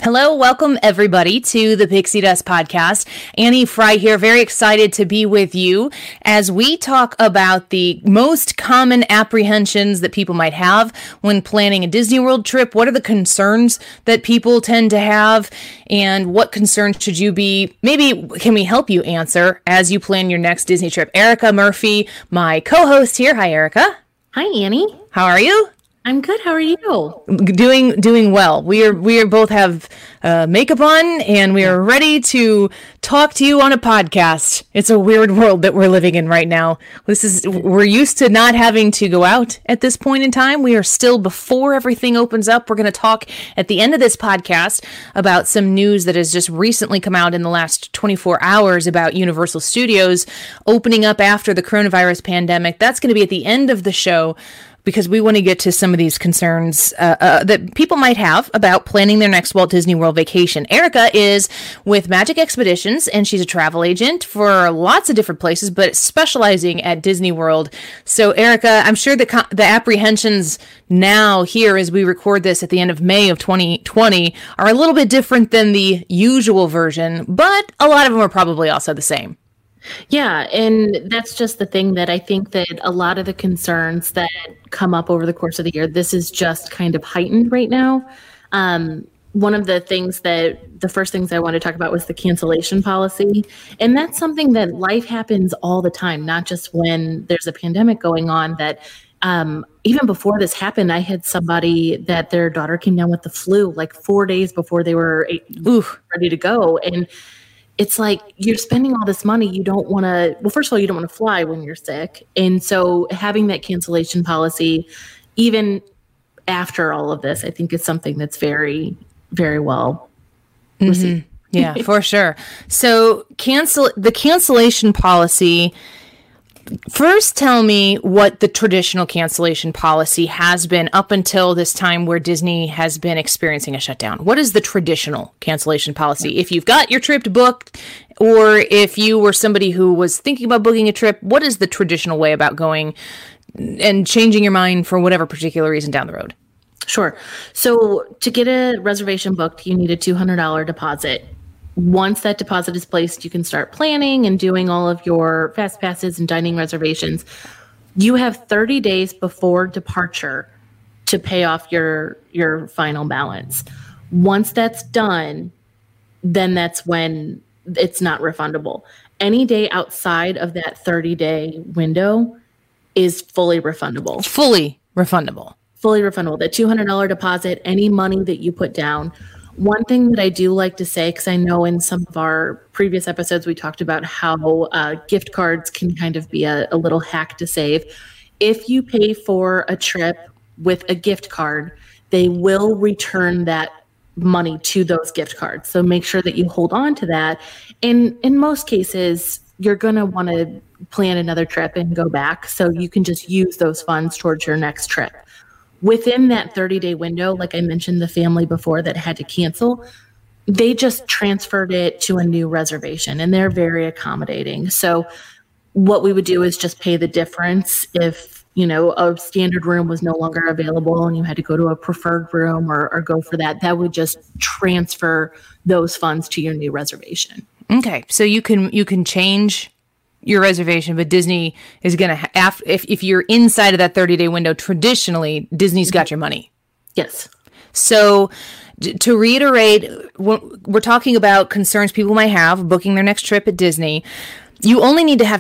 Hello, welcome everybody to the Pixie Dust Podcast. Annie Fry here, very excited to be with you as we talk about the most common apprehensions that people might have when planning a Disney World trip. What are the concerns that people tend to have, and what concerns should you be, maybe can we help you answer as you plan your next Disney trip? Erica Murphy, my co-host here. Hi, Erica. Hi, Annie. How are you? I'm good. How are you? Doing well. We are both have makeup on, and we are ready to talk to you on a podcast. It's a weird world that we're living in right now. We're used to not having to go out at this point in time. We are still before everything opens up. We're going to talk at the end of this podcast about some news that has just recently come out in the last 24 hours about Universal Studios opening up after the coronavirus pandemic. That's going to be at the end of the show, because we want to get to some of these concerns that people might have about planning their next Walt Disney World vacation. Erica is with Magic Expeditions, and she's a travel agent for lots of different places, but specializing at Disney World. So, Erica, I'm sure the apprehensions now here as we record this at the end of May of 2020 are a little bit different than the usual version, but a lot of them are probably also the same. Yeah, and that's just the thing that I think that a lot of the concerns that come up over the course of the year, this is just kind of heightened right now. One of the first things I wanted to talk about was the cancellation policy. And that's something that life happens all the time, not just when there's a pandemic going on. That even before this happened, I had somebody that their daughter came down with the flu like 4 days before they were ready to go. And it's like, you're spending all this money. You don't want to, well, first of all, you don't want to fly when you're sick. And so having that cancellation policy, even after all of this, I think is something that's very, very well received. Yeah, for sure. So the cancellation policy, first tell me what the traditional cancellation policy has been up until this time where Disney has been experiencing a shutdown. What is the traditional cancellation policy? If you've got your trip booked, or if you were somebody who was thinking about booking a trip, what is the traditional way about going and changing your mind for whatever particular reason down the road? Sure. So to get a reservation booked, you need a $200 deposit. Once that deposit is placed, you can start planning and doing all of your fast passes and dining reservations. You have 30 days before departure to pay off your final balance. Once that's done, then that's when it's not refundable. Any day outside of that 30-day window is fully refundable. Fully refundable. Fully refundable. The $200 deposit, any money that you put down. One thing that I do like to say, because I know in some of our previous episodes we talked about how gift cards can kind of be a little hack to save. If you pay for a trip with a gift card, they will return that money to those gift cards. So make sure that you hold on to that. And in most cases, you're going to want to plan another trip and go back. So you can just use those funds towards your next trip. Within that 30-day window, like I mentioned, the family before that had to cancel, they just transferred it to a new reservation, and they're very accommodating. So what we would do is just pay the difference if, a standard room was no longer available and you had to go to a preferred room or go for that. That would just transfer those funds to your new reservation. Okay, so you can change your reservation, but Disney is going to if you're inside of that 30-day window, traditionally Disney's got your money. Yes. So to reiterate, we're talking about concerns people might have booking their next trip at Disney. You only need to have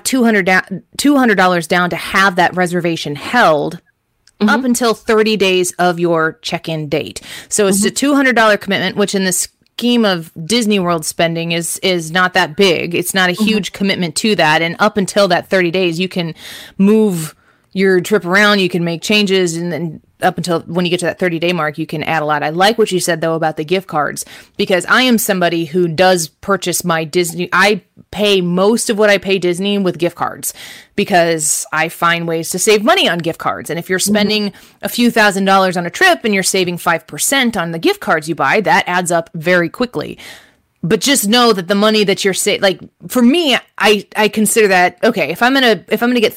$200 down to have that reservation held up until 30 days of your check-in date. So it's a $200 commitment, which in this scheme of Disney World spending is not that big. It's not a huge commitment to that. And up until that 30 days, you can move your trip around, you can make changes, and then up until when you get to that 30-day mark, you can add a lot. I like what you said, though, about the gift cards, because I am somebody who does purchase my Disney. I pay most of what I pay Disney with gift cards because I find ways to save money on gift cards. And if you're spending a few $1,000s on a trip and you're saving 5% on the gift cards you buy, that adds up very quickly. But just know that the money that you're like for me, I consider that okay. If I'm gonna get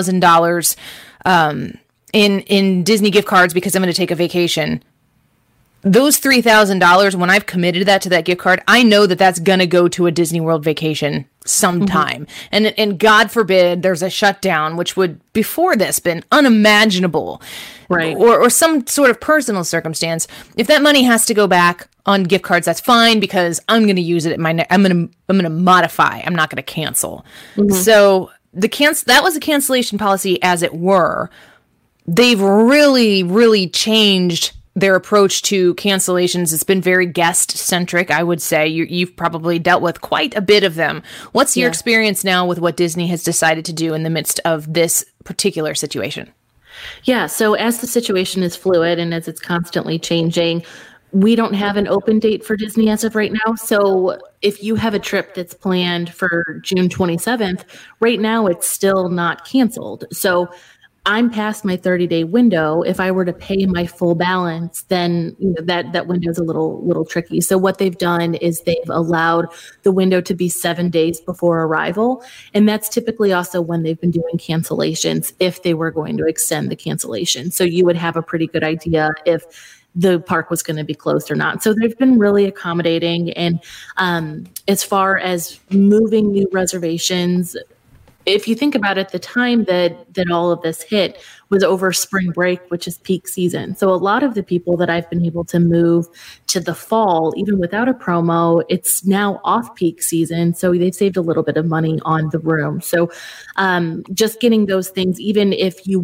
$3,000 in Disney gift cards because I'm gonna take a vacation, those $3,000, when I've committed that to that gift card, I know that that's going to go to a Disney World vacation sometime. And God forbid there's a shutdown, which would before this been unimaginable. Right. Or some sort of personal circumstance. If that money has to go back on gift cards, that's fine, because I'm going to use it at I'm going to modify. I'm not going to cancel. So that was a cancellation policy, as it were. They've really, really changed their approach to cancellations. It's been very guest centric, I would say. You've probably dealt with quite a bit of them. What's your experience now with what Disney has decided to do in the midst of this particular situation? Yeah, so as the situation is fluid and as it's constantly changing, we don't have an open date for Disney as of right now. So if you have a trip that's planned for June 27th, right now it's still not canceled. So I'm past my 30-day window. If I were to pay my full balance, then that window is a little tricky. So what they've done is they've allowed the window to be 7 days before arrival. And that's typically also when they've been doing cancellations, if they were going to extend the cancellation. So you would have a pretty good idea if the park was going to be closed or not. So they've been really accommodating. And as far as moving new reservations, if you think about it, the time that all of this hit was over spring break, which is peak season. So a lot of the people that I've been able to move to the fall, even without a promo, it's now off peak season. So they've saved a little bit of money on the room. So just getting those things, even if you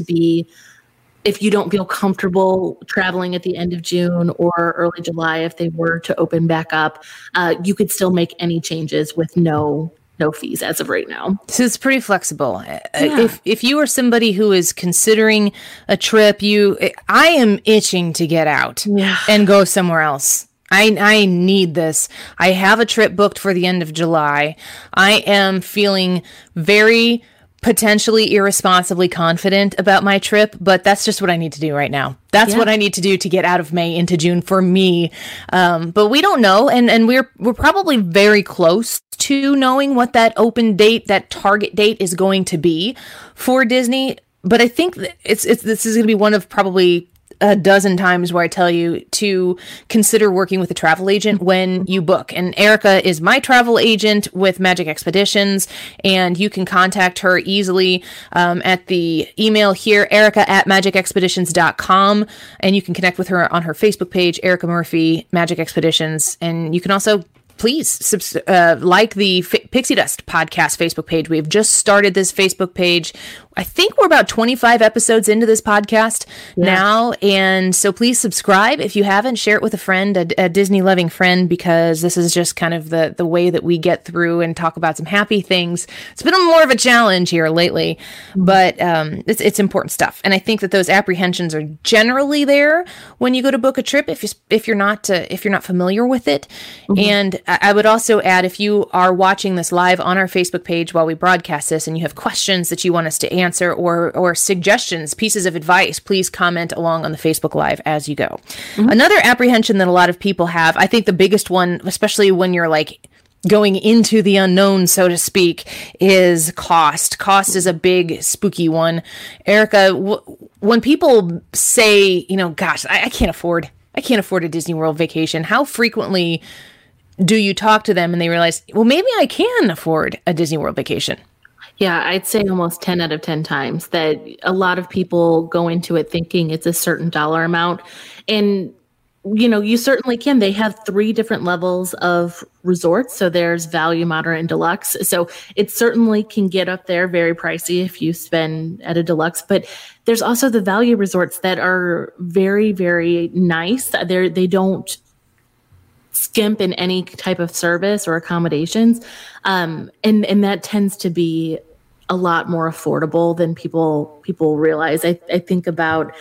don't feel comfortable traveling at the end of June or early July, if they were to open back up, you could still make any changes with no fees as of right now. So it's pretty flexible. Yeah. If you are somebody who is considering a trip, I am itching to get out and go somewhere else. I need this. I have a trip booked for the end of July. I am feeling very potentially irresponsibly confident about my trip, but that's just what I need to do right now. That's what I need to do to get out of May into June for me. But we don't know, and we're probably very close to knowing what that open date, that target date is going to be for Disney. But I think that this is going to be one of probably a dozen times where I tell you to consider working with a travel agent when you book. And Erica is my travel agent with Magic Expeditions, and you can contact her easily at the email here, erica@magicexpeditions.com, and you can connect with her on her Facebook page, Erica Murphy, Magic Expeditions, and you can also please like the Pixie Dust podcast Facebook page. We've just started this Facebook page. I think we're about 25 episodes into this podcast now. And so please subscribe if you haven't. Share it with a friend, a Disney loving friend, because this is just kind of the way that we get through and talk about some happy things. It's been more of a challenge here lately, but it's important stuff. And I think that those apprehensions are generally there when you go to book a trip if you're not familiar with it. And I would also add, if you are watching this live on our Facebook page while we broadcast this and you have questions that you want us to answer or suggestions, pieces of advice, please comment along on the Facebook Live as you go. Another apprehension that a lot of people have, I think the biggest one, especially when you're like going into the unknown, so to speak, is cost. Cost is a big, spooky one. Erica, when people say, gosh, I can't afford a Disney World vacation, how frequently do you talk to them and they realize, well, maybe I can afford a Disney World vacation? Yeah, I'd say almost 10 out of 10 times that a lot of people go into it thinking it's a certain dollar amount. And, you certainly can. They have 3 different levels of resorts. So there's value, moderate, and deluxe. So it certainly can get up there very pricey if you spend at a deluxe. But there's also the value resorts that are very, very nice. They don't skimp in any type of service or accommodations. And that tends to be a lot more affordable than people realize. I think about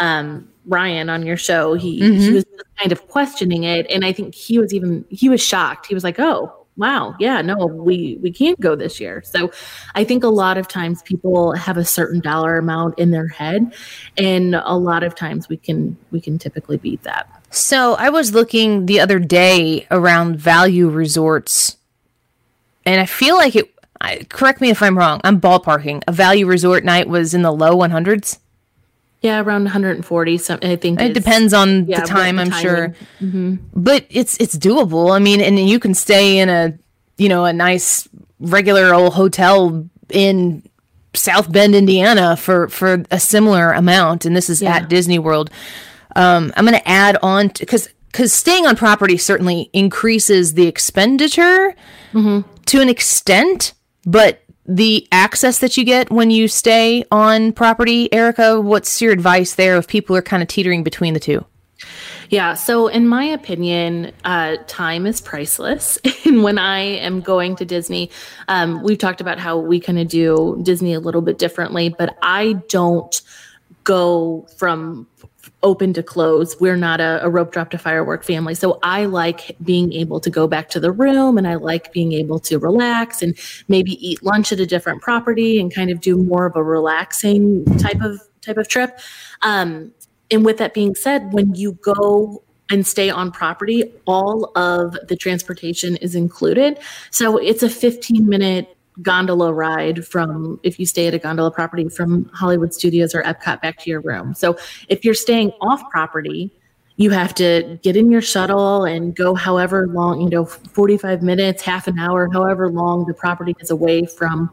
Ryan on your show. He was kind of questioning it. And I think he was shocked. He was like, oh, wow, yeah, no, we can't go this year. So I think a lot of times people have a certain dollar amount in their head. And a lot of times we can typically beat that. So I was looking the other day around value resorts, and I feel like correct me if I'm wrong, I'm ballparking, a value resort night was in the low 100s. Yeah, around 140. I think it depends on the time, I'm sure. Mm-hmm. But it's doable. I mean, and you can stay in a nice regular old hotel in South Bend, Indiana for a similar amount. And this is at Disney World. I'm going to add on because staying on property certainly increases the expenditure to an extent, but the access that you get when you stay on property, Erica, what's your advice there if people are kind of teetering between the two? Yeah. So in my opinion, time is priceless. And when I am going to Disney, we've talked about how we kind of do Disney a little bit differently, but I don't go from open to close. We're not a rope drop to firework family. So I like being able to go back to the room, and I like being able to relax and maybe eat lunch at a different property and kind of do more of a relaxing type of trip. And with that being said, when you go and stay on property, all of the transportation is included. So it's a 15-minute gondola ride from, if you stay at a gondola property, from Hollywood Studios or Epcot back to your room. So if you're staying off property, you have to get in your shuttle and go however long, 45 minutes, half an hour, however long the property is away from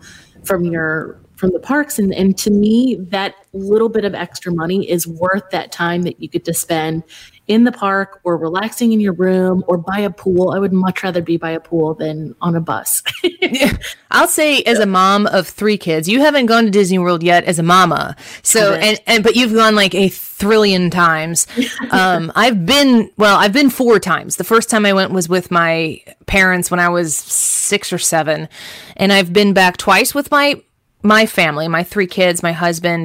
the parks. And to me, that little bit of extra money is worth that time that you get to spend in the park or relaxing in your room or by a pool. I would much rather be by a pool than on a bus. Yeah. I'll say, as a mom of 3 kids, you haven't gone to Disney World yet as a mama. So, but you've gone like a trillion times. I've been 4 times. The first time I went was with my parents when I was 6 or 7. And I've been back twice with my family, my 3 kids, my husband,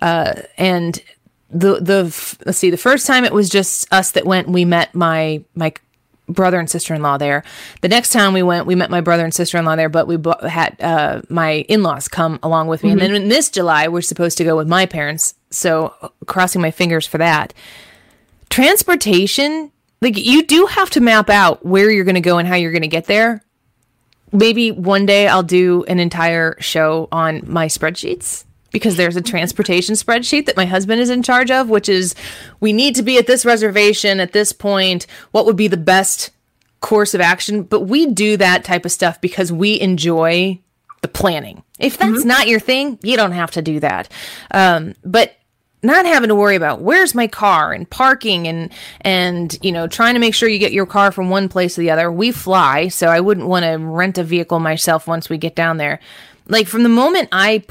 and let's see, the first time it was just us that went. We met my brother and sister-in-law there. The next time we went, we met my brother and sister-in-law there, but we had my in-laws come along with me. And then in this July, we're supposed to go with my parents. So crossing my fingers for that. Transportation, like, you do have to map out where you're going to go and how you're going to get there. Maybe one day I'll do an entire show on my spreadsheets, because there's a transportation spreadsheet that my husband is in charge of, which is, we need to be at this reservation at this point. What would be the best course of action? But we do that type of stuff because we enjoy the planning. If that's not your thing, you don't have to do that. But not having to worry about where's my car and parking and trying to make sure you get your car from one place to the other. We fly, so I wouldn't want to rent a vehicle myself once we get down there. Like, from the moment I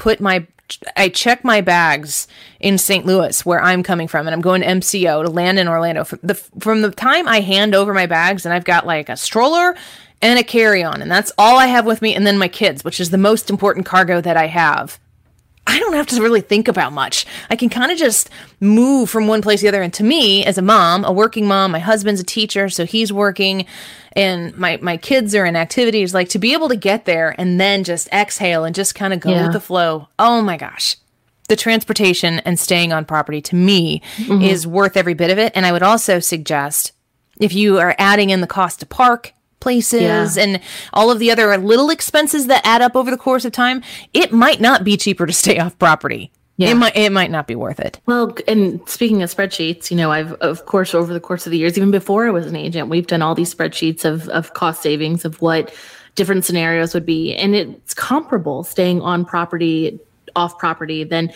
check my bags in St. Louis, where I'm coming from, and I'm going to MCO to land in Orlando. From the time I hand over my bags, and I've got like a stroller and a carry-on, and that's all I have with me, and then my kids, which is the most important cargo that I have. I don't have to really think about much. I can kind of just move from one place to the other. And to me, as a mom, a working mom, my husband's a teacher, so he's working, and my kids are in activities, like, to be able to get there and then just exhale and just kind of go with the flow. Oh my gosh. The transportation and staying on property, to me, is worth every bit of it. And I would also suggest, if you are adding in the cost to park places and all of the other little expenses that add up over the course of time, it might not be cheaper to stay off property. Yeah. It might not be worth it. Well, and speaking of spreadsheets, I've, of course, over the course of the years, even before I was an agent, we've done all these spreadsheets of cost savings, of what different scenarios would be. And it's comparable staying on property, off property, then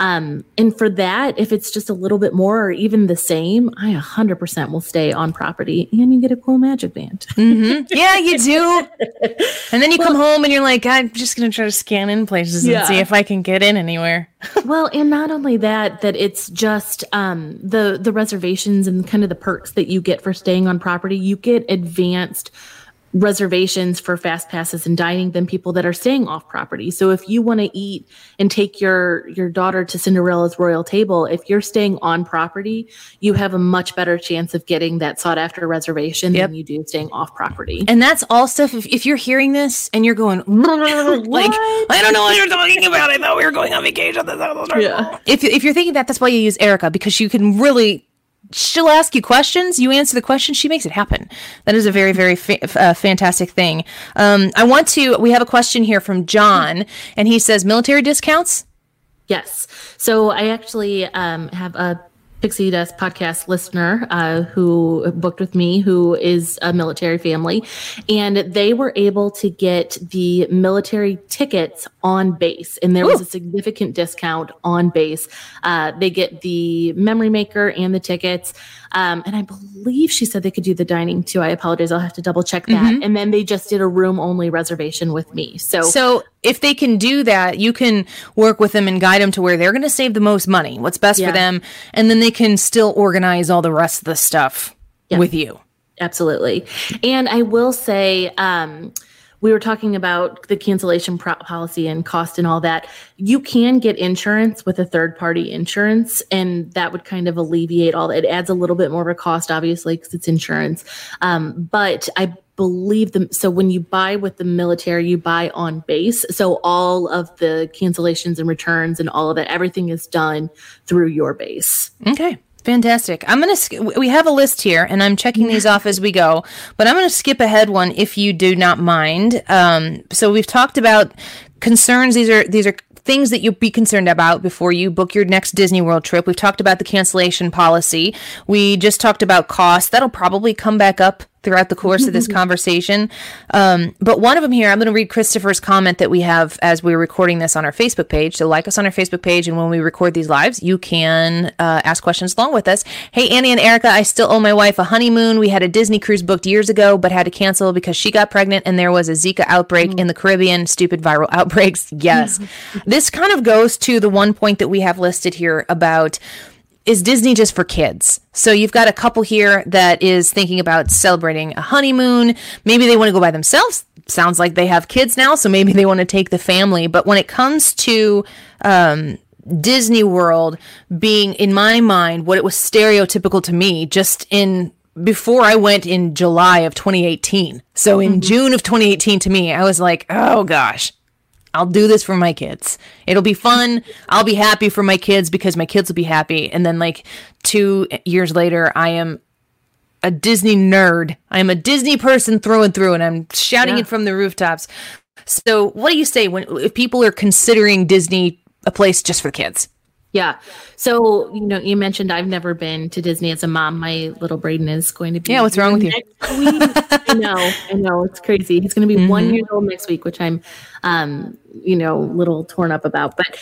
and for that, if it's just a little bit more or even the same, I 100% will stay on property, and you get a cool magic band. Yeah, you do. And then you come home and you're like, I'm just gonna try to scan in places and see if I can get in anywhere. Well, and not only that it's just the reservations and kind of the perks that you get for staying on property. You get advanced reservations for fast passes and dining than people that are staying off property. So if you want to eat and take your daughter to Cinderella's Royal Table, if you're staying on property, you have a much better chance of getting that sought after reservation than you do staying off property. And that's all stuff. If you're hearing this and you're going, like, I don't know what you're talking about. I thought we were going on vacation. Yeah. If you're thinking that's why you use Erica, because you can really, she'll ask you questions, you answer the question, she makes it happen. That is a very, very fantastic thing. We have a question here from John, and he says, military discounts? Yes. So I actually have a Pixie Dust podcast listener who booked with me, who is a military family, and they were able to get the military tickets on base, and there was a significant discount on base. They get the memory maker and the tickets, and I believe she said they could do the dining too. I apologize, I'll have to double check that. And then they just did a room only reservation with me. So if they can do that, you can work with them and guide them to where they're going to save the most money, what's best for them, and then they can still organize all the rest of the stuff with you. Absolutely. And I will say, we were talking about the cancellation policy and cost and all that. You can get insurance with a third-party insurance, and that would kind of alleviate all that. It adds a little bit more of a cost, obviously, because it's insurance. But I believe so when you buy with the military, you buy on base. So all of the cancellations and returns and all of that, everything is done through your base. Okay. Fantastic. We have a list here, and I'm checking these off as we go, but I'm going to skip ahead one if you do not mind. So we've talked about concerns. These are things that you'll be concerned about before you book your next Disney World trip. We've talked about the cancellation policy. We just talked about cost. That'll probably come back up throughout the course of this conversation. But one of them here, I'm going to read Christopher's comment that we have as we're recording this on our Facebook page. So like us on our Facebook page, and when we record these lives, you can ask questions along with us. Hey, Annie and Erica, I still owe my wife a honeymoon. We had a Disney cruise booked years ago, but had to cancel because she got pregnant and there was a Zika outbreak in the Caribbean. Stupid viral outbreaks. Yes. This kind of goes to the one point that we have listed here about, is Disney just for kids? So you've got a couple here that is thinking about celebrating a honeymoon. Maybe they want to go by themselves. Sounds like they have kids now, so maybe they want to take the family. But when it comes to Disney World being, in my mind, what it was stereotypical to me just before I went in July of 2018. So in June of 2018, to me, I was like, oh gosh, I'll do this for my kids. It'll be fun. I'll be happy for my kids because my kids will be happy. And then like 2 years later, I am a Disney nerd. I am a Disney person through and through, and I'm shouting it from the rooftops. So what do you say if people are considering Disney a place just for kids? Yeah. So, you mentioned I've never been to Disney as a mom. My little Braden is going to be. Yeah, what's wrong with you? I know. It's crazy. He's going to be 1 year old next week, which I'm, a little torn up about. But,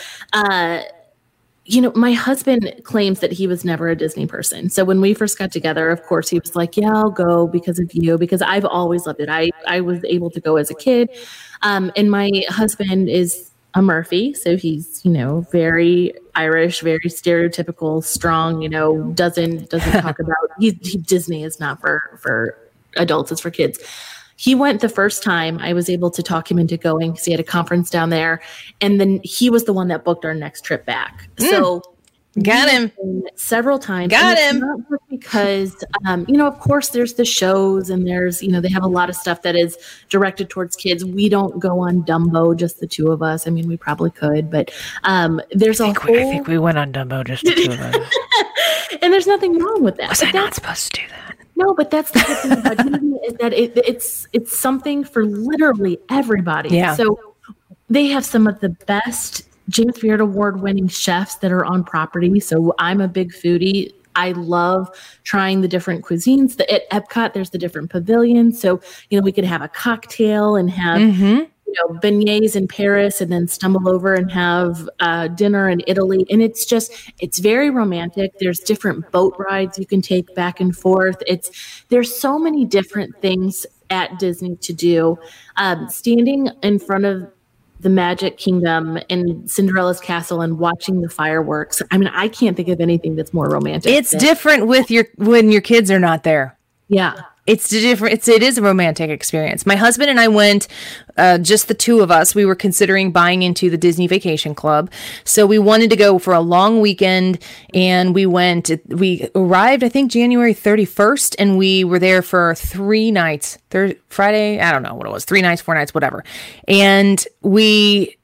my husband claims that he was never a Disney person. So when we first got together, of course, he was like, yeah, I'll go because of you, because I've always loved it. I was able to go as a kid. And my husband is a Murphy. So he's, very Irish, very stereotypical, strong, doesn't talk about, Disney is not for adults, it's for kids. He went the first time. I was able to talk him into going because he had a conference down there. And then he was the one that booked our next trip back. So got him several times. Got him. Not because, of course there's the shows and there's, they have a lot of stuff that is directed towards kids. We don't go on Dumbo, just the two of us. I mean, we probably could, but there's I think we went on Dumbo, just the two of us. And there's nothing wrong with that. Was I not supposed to do that? No, but that's the good thing about Disney is that it's something for literally everybody. Yeah. So they have some of the best James Beard Award-winning chefs that are on property. So I'm a big foodie. I love trying the different cuisines. At Epcot, there's the different pavilions. So, we could have a cocktail and have, beignets in Paris and then stumble over and have dinner in Italy. And it's very romantic. There's different boat rides you can take back and forth. There's so many different things at Disney to do. Standing in front of the Magic Kingdom and Cinderella's Castle and watching the fireworks. I mean, I can't think of anything that's more romantic. It's different when your kids are not there. Yeah. It's different. It is a romantic experience. My husband and I went, just the two of us. We were considering buying into the Disney Vacation Club. So we wanted to go for a long weekend, and we arrived, I think, January 31st, and we were there for 3 nights. Friday, I don't know what it was, 3 nights, 4 nights, whatever. And we,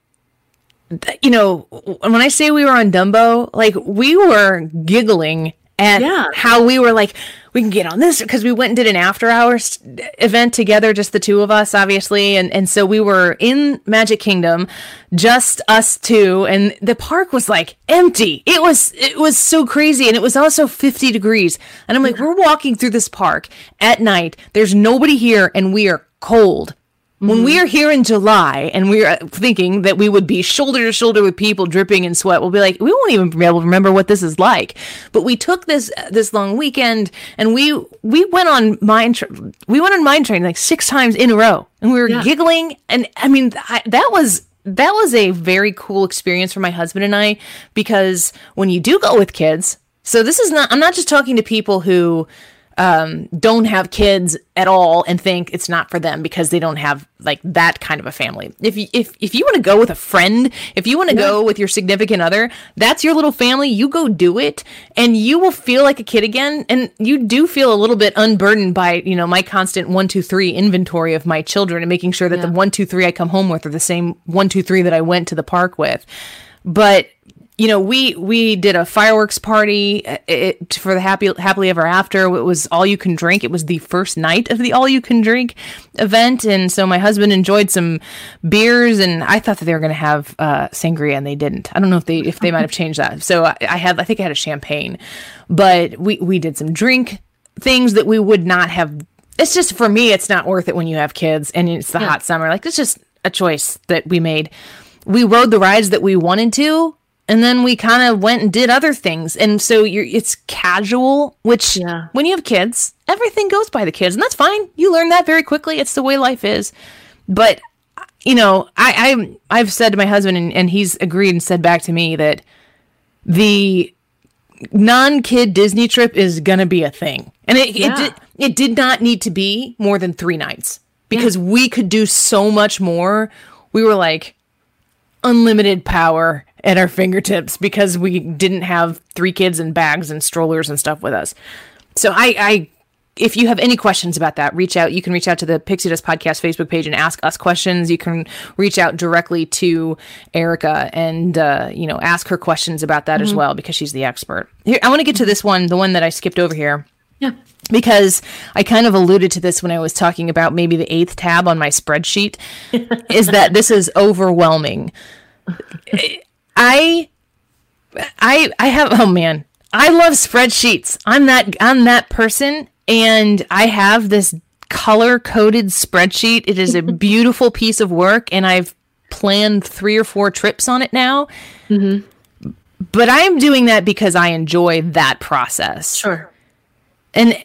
when I say we were on Dumbo, like, we were giggling at how we were like, we can get on this, because we went and did an after hours event together, just the two of us, obviously. And so we were in Magic Kingdom, just us two, and the park was like empty. It was so crazy. And it was also 50 degrees. And I'm like, we're walking through this park at night. There's nobody here and we are cold. When we are here in July and we are thinking that we would be shoulder to shoulder with people dripping in sweat, we'll be like, we won't even be able to remember what this is like. But we took this long weekend and we went on Mine Train like 6 times in a row, and we were giggling. And I mean, that was a very cool experience for my husband and I, because when you do go with kids, so I'm not just talking to people who don't have kids at all and think it's not for them because they don't have like that kind of a family. If you want to go with a friend, if you want to go with your significant other, that's your little family. You go do it and you will feel like a kid again. And you do feel a little bit unburdened by, my constant 1, 2, 3 inventory of my children and making sure that the 1, 2, 3 I come home with are the same 1, 2, 3 that I went to the park with. But we did a fireworks party for the happily ever after. It was all you can drink. It was the first night of the all you can drink event, and so my husband enjoyed some beers, and I thought that they were going to have sangria, and they didn't. I don't know if they might have changed that. So I think I had a champagne, but we did some drink things that we would not have. It's just, for me, it's not worth it when you have kids and it's the hot summer. Like, it's just a choice that we made. We rode the rides that we wanted to. And then we kind of went and did other things. And so it's casual, which when you have kids, everything goes by the kids. And that's fine. You learn that very quickly. It's the way life is. But, I've said to my husband, and he's agreed and said back to me, that the non-kid Disney trip is going to be a thing. And it did not need to be more than 3 nights, because we could do so much more. We were like unlimited power at our fingertips because we didn't have 3 kids and bags and strollers and stuff with us. So if you have any questions about that, reach out. You can reach out to the Pixie Dust Podcast Facebook page and ask us questions. You can reach out directly to Erica and, ask her questions about that as well, because she's the expert. Here, I want to get to this one, the one that I skipped over here. Yeah. Because I kind of alluded to this when I was talking about maybe the 8th tab on my spreadsheet, is that this is overwhelming. I have, oh man, I love spreadsheets. I'm that person, and I have this color-coded spreadsheet. It is a beautiful piece of work, and I've planned 3 or 4 trips on it now. Mm-hmm. But I'm doing that because I enjoy that process. Sure. And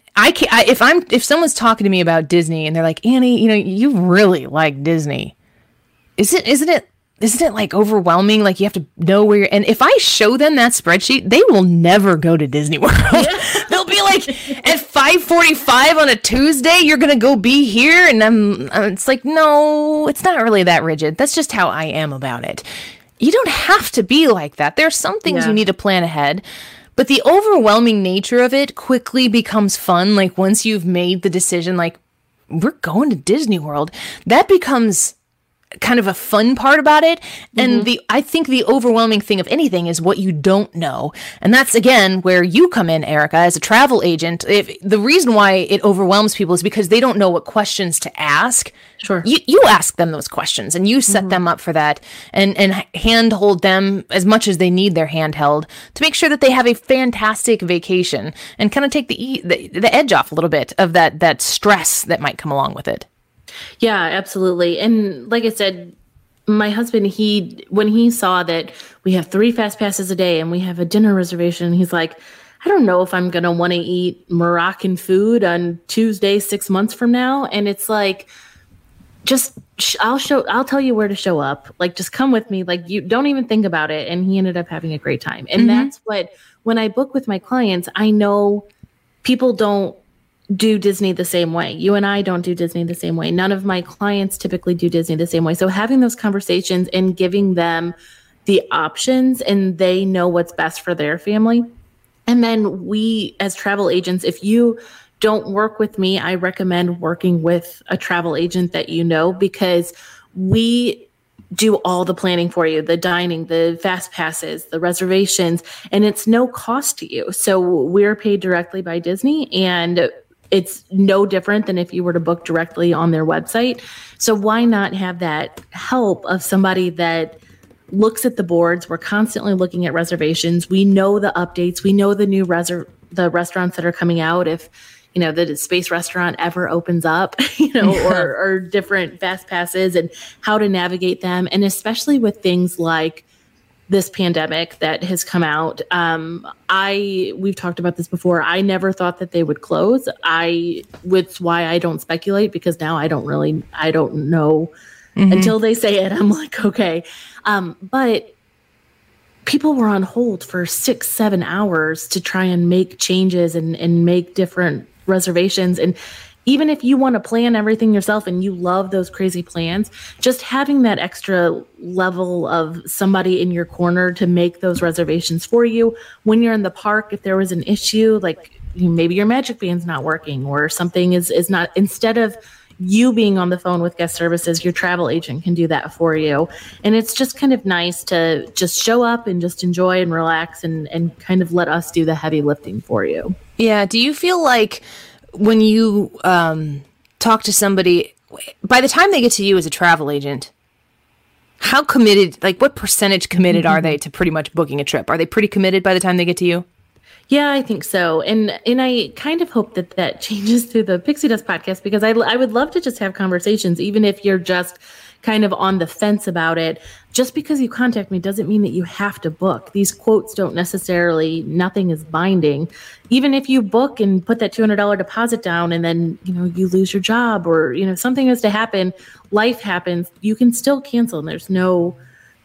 if someone's talking to me about Disney and they're like, Annie, you really like Disney. Isn't it like overwhelming? Like, you have to know where and if I show them that spreadsheet, they will never go to Disney World. Yeah. They'll be like, at 5:45 on a Tuesday, you're going to go be here. And it's like, no, it's not really that rigid. That's just how I am about it. You don't have to be like that. There's some things you need to plan ahead. But the overwhelming nature of it quickly becomes fun. Like, once you've made the decision, like, we're going to Disney World, that becomes kind of a fun part about it. And I think the overwhelming thing of anything is what you don't know. And that's, again, where you come in, Erica, as a travel agent. The reason why it overwhelms people is because they don't know what questions to ask. Sure. You ask them those questions and you set them up for that and handhold them as much as they need their handheld to make sure that they have a fantastic vacation and kind of take the edge off a little bit of that stress that might come along with it. Yeah, absolutely. And like I said, my husband, when he saw that we have 3 fast passes a day and we have a dinner reservation, he's like, I don't know if I'm going to want to eat Moroccan food on Tuesday, 6 months from now. And it's like, just, I'll tell you where to show up. Like, just come with me. Like, you don't even think about it. And he ended up having a great time. And that's when I book with my clients, I know people don't do Disney the same way. You and I don't do Disney the same way. None of my clients typically do Disney the same way. So having those conversations and giving them the options, and they know what's best for their family. And then we, as travel agents, if you don't work with me, I recommend working with a travel agent that you know, because we do all the planning for you, the dining, the fast passes, the reservations, and it's no cost to you. So we're paid directly by Disney, and it's no different than if you were to book directly on their website. So why not have that help of somebody that looks at the boards? We're constantly looking at reservations. We know the updates. We know the new the restaurants that are coming out. If the Space Restaurant ever opens up, or different fast passes, and how to navigate them. And especially with things like this pandemic that has come out. We've talked about this before. I never thought that they would close. It's why I don't speculate, because now I don't know until they say it. I'm like, okay. But people were on hold for 6-7 hours to try and make changes and make different reservations. And even if you want to plan everything yourself and you love those crazy plans, just having that extra level of somebody in your corner to make those reservations for you when you're in the park, if there was an issue, like maybe your Magic Band's not working or something is not, instead of you being on the phone with guest services, your travel agent can do that for you. And it's just kind of nice to just show up and just enjoy and relax and kind of let us do the heavy lifting for you. Yeah. Do you feel like when you talk to somebody, by the time they get to you as a travel agent, how committed, like what percentage committed are they to pretty much booking a trip? Are they pretty committed by the time they get to you? Yeah, I think so. And I kind of hope that changes through the Pixie Dust podcast, because I would love to just have conversations, even if you're just kind of on the fence about it. Just because you contact me doesn't mean that you have to book. These quotes don't necessarily, nothing is binding. Even if you book and put that $200 deposit down and then, you lose your job or, something has to happen, life happens, you can still cancel, and there's no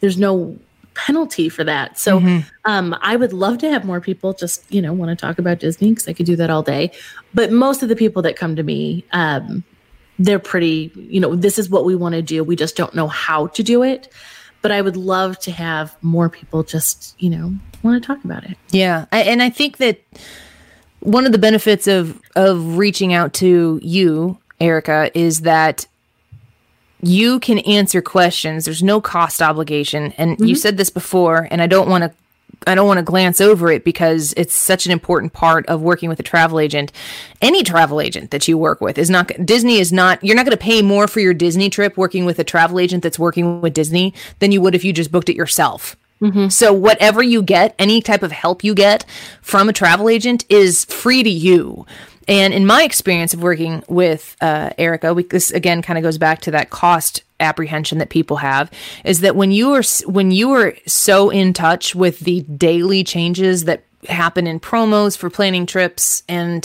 penalty for that. So I would love to have more people just, want to talk about Disney, because I could do that all day. But most of the people that come to me, they're pretty, this is what we want to do. We just don't know how to do it. But I would love to have more people just, want to talk about it. Yeah. And I think that one of the benefits of reaching out to you, Erica, is that you can answer questions. There's no cost obligation. And you said this before, and I don't want to glance over it because it's such an important part of working with a travel agent. Any travel agent that you work with you're not going to pay more for your Disney trip working with a travel agent that's working with Disney than you would if you just booked it yourself. So whatever you get, any type of help you get from a travel agent is free to you. And in my experience of working with Erica, this again kind of goes back to that cost apprehension that people have, is that when you are so in touch with the daily changes that happen in promos for planning trips and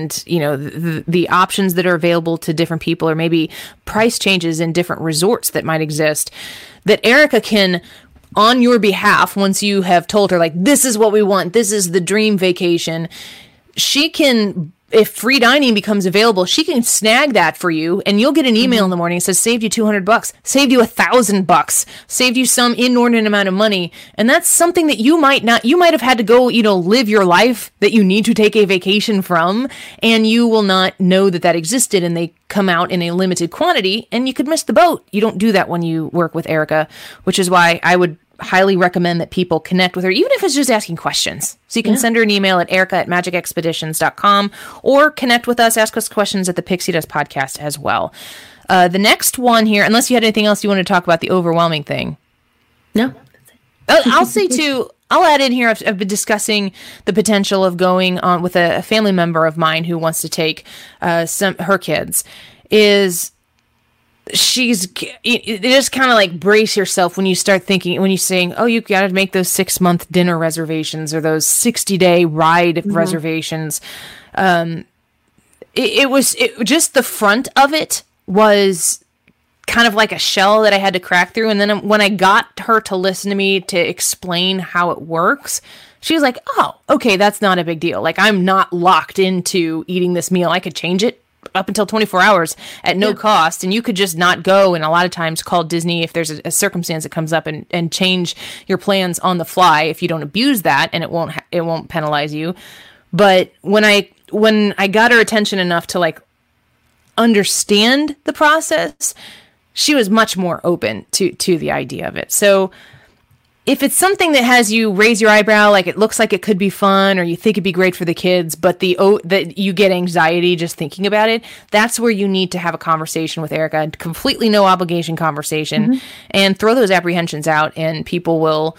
the options that are available to different people, or maybe price changes in different resorts that might exist, that Erica can, on your behalf, once you have told her, like, this is what we want, this is the dream vacation, she can, if free dining becomes available, she can snag that for you, and you'll get an email in the morning that says, saved you $200, saved you $1,000, saved you some inordinate amount of money. And that's something that you might have had to go, live your life that you need to take a vacation from, and you will not know that existed, and they come out in a limited quantity, and you could miss the boat. You don't do that when you work with Erica, which is why I would highly recommend that people connect with her, even if it's just asking questions. So you can send her an email at erica@magicexpeditions.com, or connect with us, ask us questions at the Pixie Dust podcast as well. The next one here, unless you had anything else you want to talk about, the overwhelming thing. No. I'll say too, I'll add in here, I've been discussing the potential of going on with a family member of mine who wants to take her kids. It just kind of like brace yourself when you start thinking, when you're saying, oh, you got to make those 6-month dinner reservations or those 60-day ride reservations. Just the front of it was kind of like a shell that I had to crack through. And then when I got her to listen to me to explain how it works, she was like, oh, okay, that's not a big deal. Like, I'm not locked into eating this meal. I could change it up until 24 hours at no cost, and you could just not go, and a lot of times call Disney if there's a circumstance that comes up, and change your plans on the fly if you don't abuse that, and it won't penalize you. But when I got her attention enough to like understand the process, she was much more open to the idea of it. So if it's something that has you raise your eyebrow, like it looks like it could be fun, or you think it'd be great for the kids, but that you get anxiety just thinking about it, that's where you need to have a conversation with Erica, a completely no obligation conversation, and throw those apprehensions out, and people will,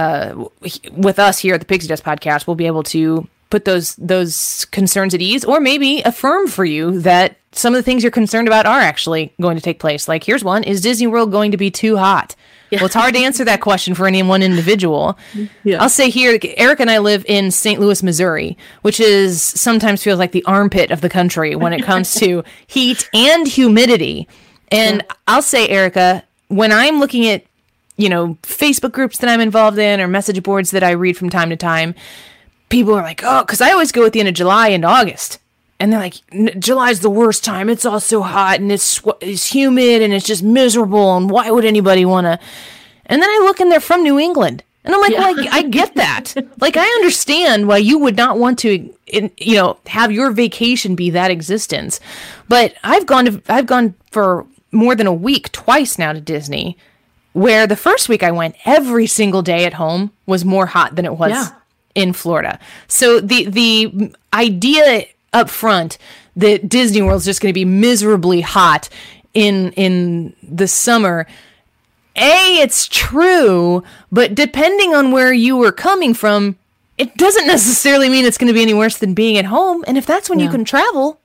with us here at the Pixie Dust Podcast, we'll be able to put those concerns at ease, or maybe affirm for you that some of the things you're concerned about are actually going to take place. Like, here's one: is Disney World going to be too hot? Yeah. Well, it's hard to answer that question for any one individual. Yeah. I'll say here, Eric and I live in St. Louis, Missouri, which is sometimes feels like the armpit of the country when it comes to heat and humidity. And I'll say, Erica, when I'm looking at, Facebook groups that I'm involved in or message boards that I read from time to time, people are like, oh, because I always go at the end of July and August. And they're like, July's the worst time. It's all so hot and it's humid and it's just miserable. And why would anybody want to? And then I look and they're from New England. And I'm like, well, I get that. Like, I understand why you would not want to, have your vacation be that existence. But I've gone for more than a week twice now to Disney, where the first week I went, every single day at home was more hot than it was in Florida. So the idea up front that Disney World's just going to be miserably hot in the summer, it's true, but depending on where you were coming from, it doesn't necessarily mean it's going to be any worse than being at home. And if that's when you can travel.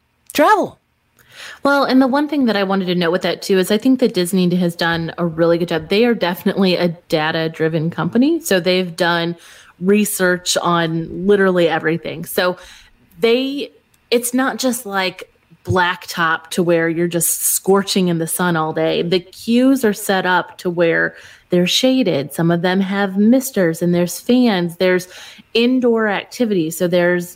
Well, and the one thing that I wanted to note with that too is I think that Disney has done a really good job. They are definitely a data-driven company. So they've done research on literally everything. So it's not just like blacktop to where you're just scorching in the sun all day. The queues are set up to where they're shaded. Some of them have misters and there's fans. There's indoor activities. So there's,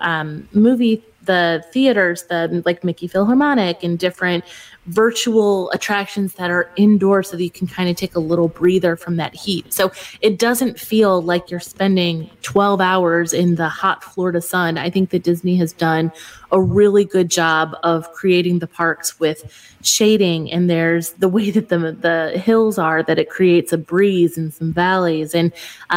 the theaters, like Mickey Philharmonic and different virtual attractions that are indoors so that you can kind of take a little breather from that heat. So it doesn't feel like you're spending 12 hours in the hot Florida sun. I think that Disney has done a really good job of creating the parks with shading, and there's the way that the hills are, that it creates a breeze and some valleys. And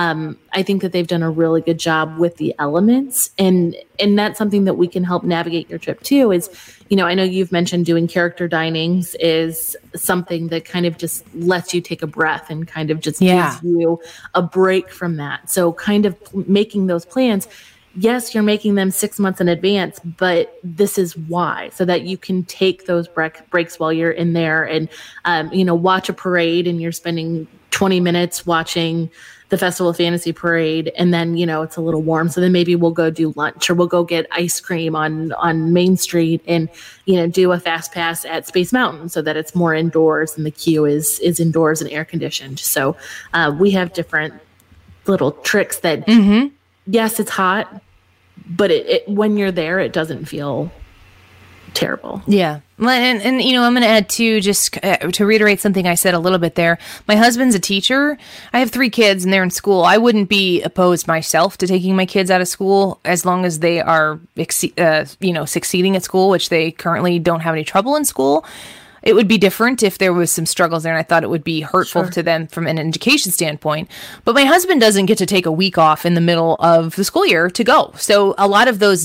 I think that they've done a really good job with the elements, and that's something that we can help navigate your trip too. Is, I know you've mentioned doing character dinings is something that kind of just lets you take a breath and kind of just gives you a break from that. So kind of making those plans. Yes, you're making them 6 months in advance, but this is why, so that you can take those breaks while you're in there and, watch a parade, and you're spending 20 minutes watching the Festival of Fantasy parade. And then, it's a little warm. So then maybe we'll go do lunch, or we'll go get ice cream on Main Street and, do a fast pass at Space Mountain so that it's more indoors and the queue is indoors and air conditioned. So we have different little tricks that, yes, it's hot, but it when you're there, it doesn't feel terrible. Yeah. And I'm going to add too, just to reiterate something I said a little bit there. My husband's a teacher. I have 3 kids and they're in school. I wouldn't be opposed myself to taking my kids out of school as long as they are, succeeding at school, which they currently don't have any trouble in school. It would be different if there was some struggles there, and I thought it would be hurtful to them from an education standpoint. But my husband doesn't get to take a week off in the middle of the school year to go. So a lot of those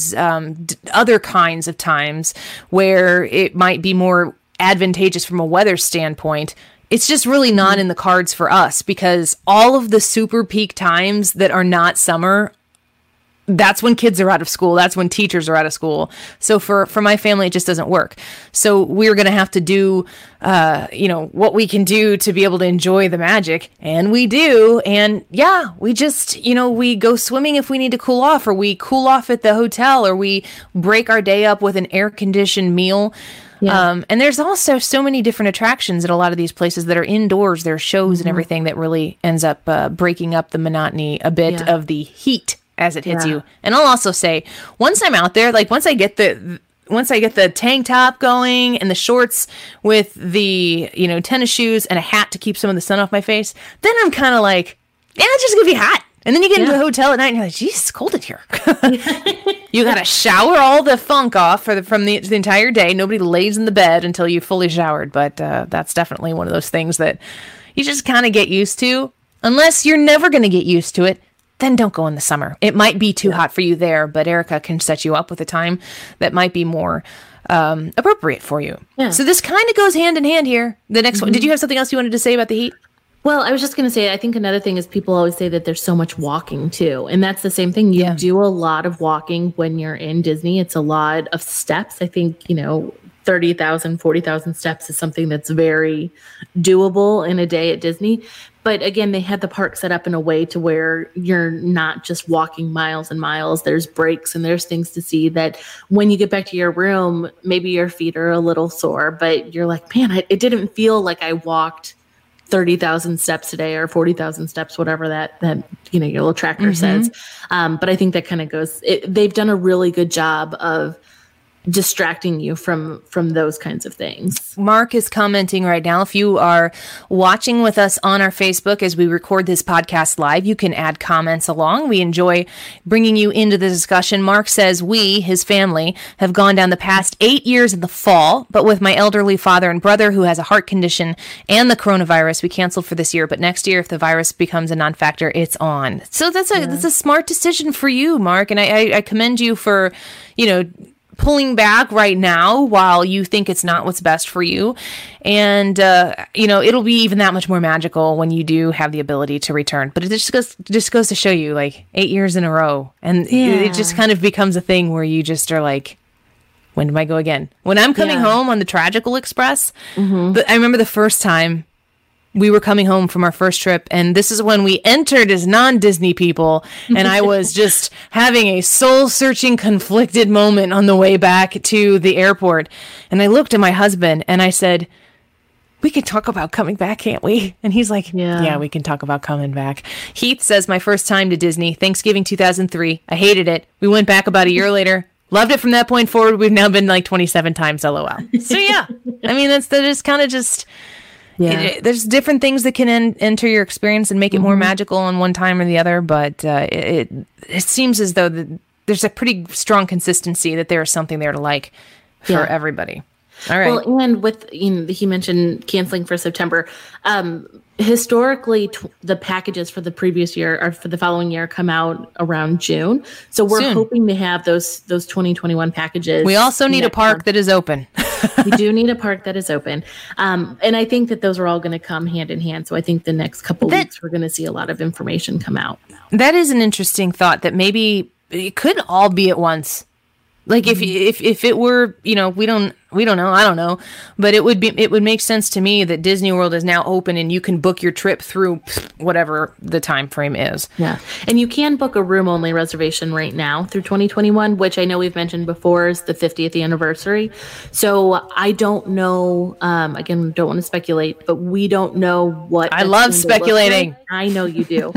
other kinds of times where it might be more advantageous from a weather standpoint, it's just really not in the cards for us, because all of the super peak times that are not summer, that's when kids are out of school. That's when teachers are out of school. So for my family, it just doesn't work. So we're going to have to do, what we can do to be able to enjoy the magic. And we do. And we just, we go swimming if we need to cool off, or we cool off at the hotel, or we break our day up with an air conditioned meal. Yeah. And there's also so many different attractions at a lot of these places that are indoors. There are shows and everything that really ends up breaking up the monotony a bit of the heat as it hits you. And I'll also say, once I'm out there, like once I get the tank top going and the shorts with the, tennis shoes and a hat to keep some of the sun off my face, then I'm kind of like, it's just gonna be hot. And then you get into the hotel at night and you're like, geez, it's cold in here. You got to shower all the funk off from the entire day. Nobody lays in the bed until you fully showered. But that's definitely one of those things that you just kind of get used to. Unless you're never going to get used to it, then don't go in the summer. It might be too hot for you there, but Erica can set you up with a time that might be more appropriate for you. Yeah. So this kind of goes hand in hand here. The next one. Did you have something else you wanted to say about the heat? Well, I was just going to say, I think another thing is people always say that there's so much walking too. And that's the same thing. You do a lot of walking when you're in Disney. It's a lot of steps. I think, 30,000, 40,000 steps is something that's very doable in a day at Disney. But again, they had the park set up in a way to where you're not just walking miles and miles. There's breaks and there's things to see that when you get back to your room, maybe your feet are a little sore, but you're like, man, it didn't feel like I walked 30,000 steps a day or 40,000 steps, whatever that your little tracker says. But I think that kind of goes, they've done a really good job of distracting you from those kinds of things. Mark is commenting right now. If you are watching with us on our Facebook as we record this podcast live, you can add comments along. We enjoy bringing you into the discussion. Mark says, his family, have gone down the past 8 years in the fall, but with my elderly father and brother who has a heart condition and the coronavirus, we canceled for this year. But next year, if the virus becomes a non-factor, it's on. So that's a smart decision for you, Mark. And I commend you for, pulling back right now while you think it's not what's best for you. And, it'll be even that much more magical when you do have the ability to return. But it just goes to show you, 8 years in a row. And it just kind of becomes a thing where you just are like, when do I go again? When I'm coming home on the Tragical Express, I remember the first time we were coming home from our first trip, and this is when we entered as non-Disney people, and I was just having a soul-searching, conflicted moment on the way back to the airport. And I looked at my husband, and I said, we can talk about coming back, can't we? And he's like, yeah, we can talk about coming back. Heath says, my first time to Disney, Thanksgiving 2003. I hated it. We went back about a year later. Loved it from that point forward. We've now been 27 times, LOL. So yeah, I mean, that is kind of just... Yeah. There's different things that can enter your experience and make it more magical on one time or the other, but it seems as though there's a pretty strong consistency that there is something there to like for everybody. All right. Well, and with he mentioned canceling for September. Historically, the packages for the previous year or for the following year come out around June. So we're hoping to have those 2021 packages. We also need a park that is open. We do need a park that is open. And I think that those are all going to come hand in hand. So I think the next couple weeks, we're going to see a lot of information come out. That is an interesting thought that maybe it could all be at once. Like if it were, we don't know, I don't know, but it would make sense to me that Disney World is now open and you can book your trip through whatever the time frame is. Yeah. And you can book a room only reservation right now through 2021, which I know we've mentioned before is the 50th anniversary. So I don't know, again, don't want to speculate, but we don't know what. I love speculating. Like. I know you do.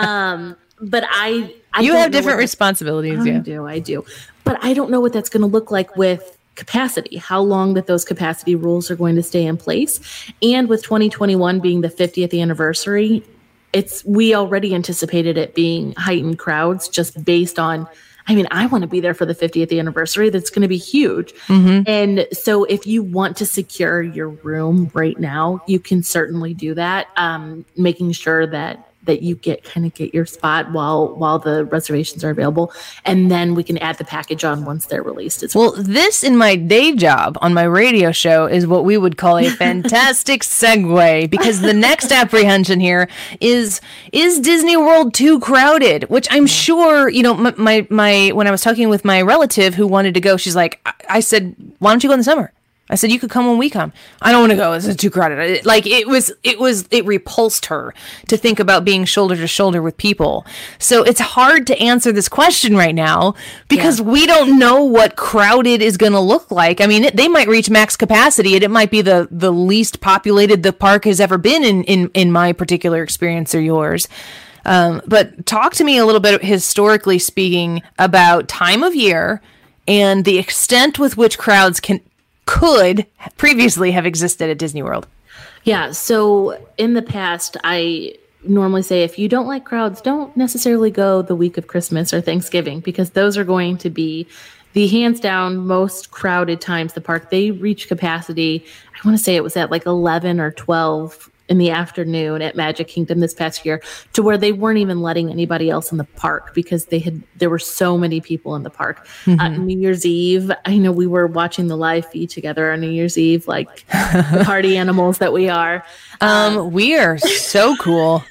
But you have different responsibilities. I do. But I don't know what that's going to look like with capacity, how long that those capacity rules are going to stay in place. And with 2021 being the 50th anniversary, we already anticipated it being heightened crowds just based on, I want to be there for the 50th anniversary. That's going to be huge. And so if you want to secure your room right now, you can certainly do that, making sure that you get your spot while the reservations are available. And then we can add the package on once they're released as well. Well, this in my day job on my radio show is what we would call a fantastic segue, because the next apprehension here is Disney World too crowded? Which I'm sure, my when I was talking with my relative who wanted to go, she's like, I said, why don't you go in the summer? I said, you could come when we come. I don't want to go. This is too crowded. It repulsed her to think about being shoulder to shoulder with people. So it's hard to answer this question right now because we don't know what crowded is going to look like. They might reach max capacity and it might be the least populated the park has ever been in my particular experience or yours. But talk to me a little bit, historically speaking, about time of year and the extent with which crowds could previously have existed at Disney World. Yeah. So in the past, normally say, if you don't like crowds, don't necessarily go the week of Christmas or Thanksgiving, because those are going to be the hands down most crowded times. The park, they reach capacity. I want to say it was at like 11 or 12 in the afternoon at Magic Kingdom this past year, to where they weren't even letting anybody else in the park because there were so many people in the park. New Year's Eve, I know we were watching the live feed together on New Year's Eve, like the party animals that we are. We are so cool.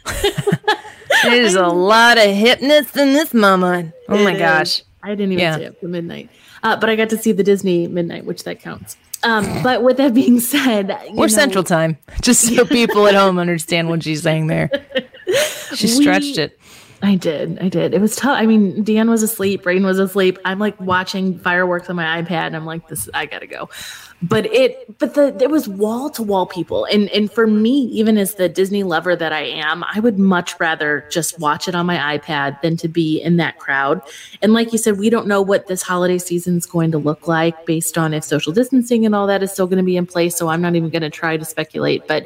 There's a lot of hipness in this mama. Oh my gosh. I didn't even stay up till midnight. But I got to see the Disney midnight, which that counts. But with that being said, we're Central Time, just so people at home understand what she's saying there. She stretched it. I did. It was tough. I mean, Deanne was asleep. Brayden was asleep. I'm like watching fireworks on my iPad, and I'm like, I gotta go. But there was wall to wall people. And for me, even as the Disney lover that I am, I would much rather just watch it on my iPad than to be in that crowd. And like you said, we don't know what this holiday season is going to look like based on if social distancing and all that is still going to be in place. So I'm not even going to try to speculate. But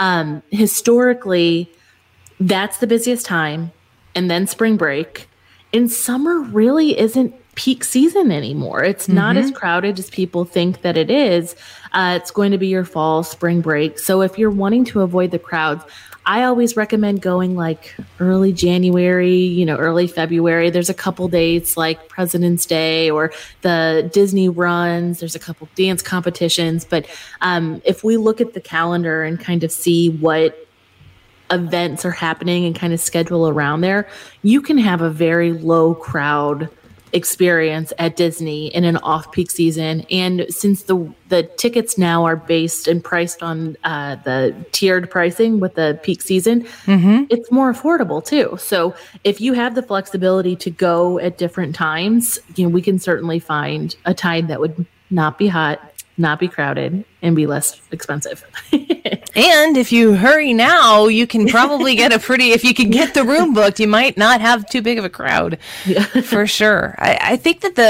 historically, that's the busiest time. And then spring break. And summer really isn't peak season anymore. It's not as crowded as people think that it is. It's going to be your fall, spring break. So if you're wanting to avoid the crowds, I always recommend going like early January, early February. There's a couple dates like President's Day or the Disney runs. There's a couple dance competitions. But if we look at the calendar and kind of see what events are happening and kind of schedule around there, you can have a very low crowd experience at Disney in an off-peak season. And since the tickets now are based and priced on the tiered pricing with the peak season, it's more affordable too. So if you have the flexibility to go at different times, we can certainly find a time that would not be hot, not be crowded, and be less expensive. And if you hurry now, you can probably get if you can get the room booked, you might not have too big of a crowd. Yeah. For sure. I think that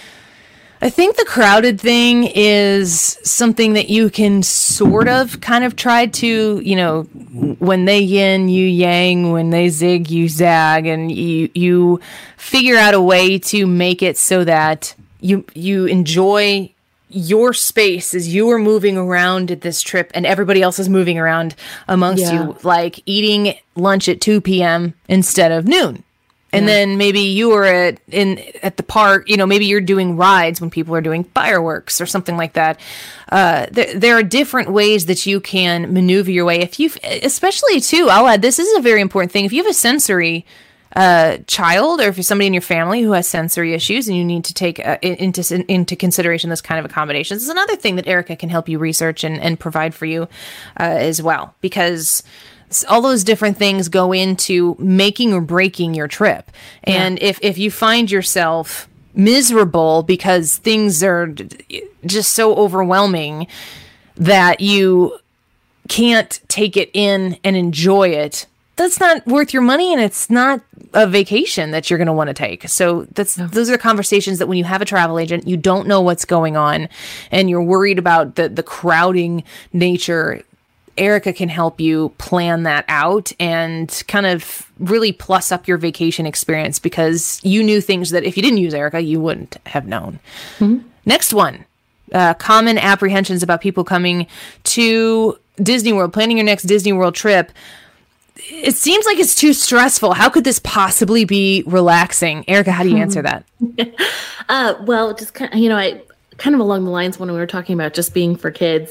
the crowded thing is something that you can sort of kind of try to, when they yin, you yang, when they zig, you zag, and you figure out a way to make it so that you enjoy your space as you are moving around at this trip and everybody else is moving around amongst you, like eating lunch at 2 p.m. instead of noon. And then maybe you are at the park, maybe you're doing rides when people are doing fireworks or something like that. There are different ways that you can maneuver your way. Especially too, I'll add, this is a very important thing. If you have a sensory child, or if you're somebody in your family who has sensory issues and you need to take into consideration this kind of accommodations, is another thing that Erica can help you research and provide for you as well, because all those different things go into making or breaking your trip. And if you find yourself miserable because things are just so overwhelming that you can't take it in and enjoy it, that's not worth your money, and it's not a vacation that you're going to want to take. So those are conversations that when you have a travel agent, you don't know what's going on and you're worried about the crowding nature, Erica can help you plan that out and kind of really plus up your vacation experience, because you knew things that if you didn't use Erica, you wouldn't have known. Next one, common apprehensions about people coming to Disney World, planning your next Disney World trip. It seems like it's too stressful. How could this possibly be relaxing? Erica, how do you answer that? Well, just kind of along the lines when we were talking about just being for kids.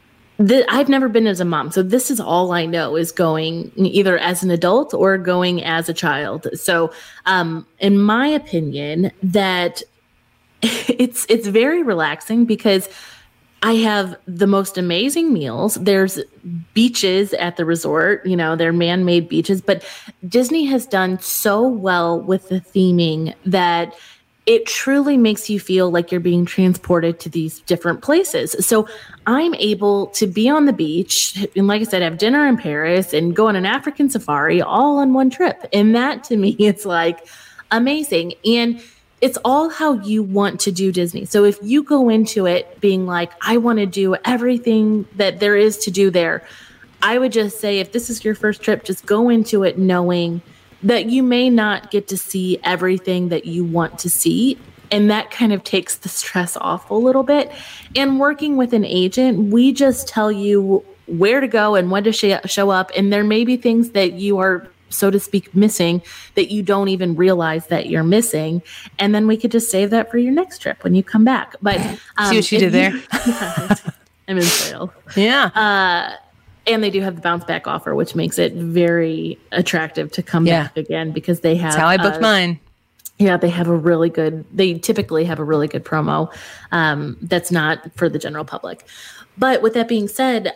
I've never been as a mom, so this is all I know, is going either as an adult or going as a child. So, in my opinion, that it's very relaxing because I have the most amazing meals. There's beaches at the resort, they're man-made beaches, but Disney has done so well with the theming that it truly makes you feel like you're being transported to these different places. So I'm able to be on the beach and, like I said, have dinner in Paris and go on an African safari all on one trip. And that to me, it's like amazing. And it's all how you want to do Disney. So if you go into it being like, I want to do everything that there is to do there, I would just say, if this is your first trip, just go into it knowing that you may not get to see everything that you want to see. And that kind of takes the stress off a little bit. And working with an agent, we just tell you where to go and when to show up. And there may be things that you are, so to speak, missing that you don't even realize that you're missing. And then we could just save that for your next trip when you come back. But see what she did there? I'm in sales. Yeah. And they do have the bounce back offer, which makes it very attractive to come back again, because they have. That's how I booked mine. Yeah, they typically have a really good promo that's not for the general public. But with that being said,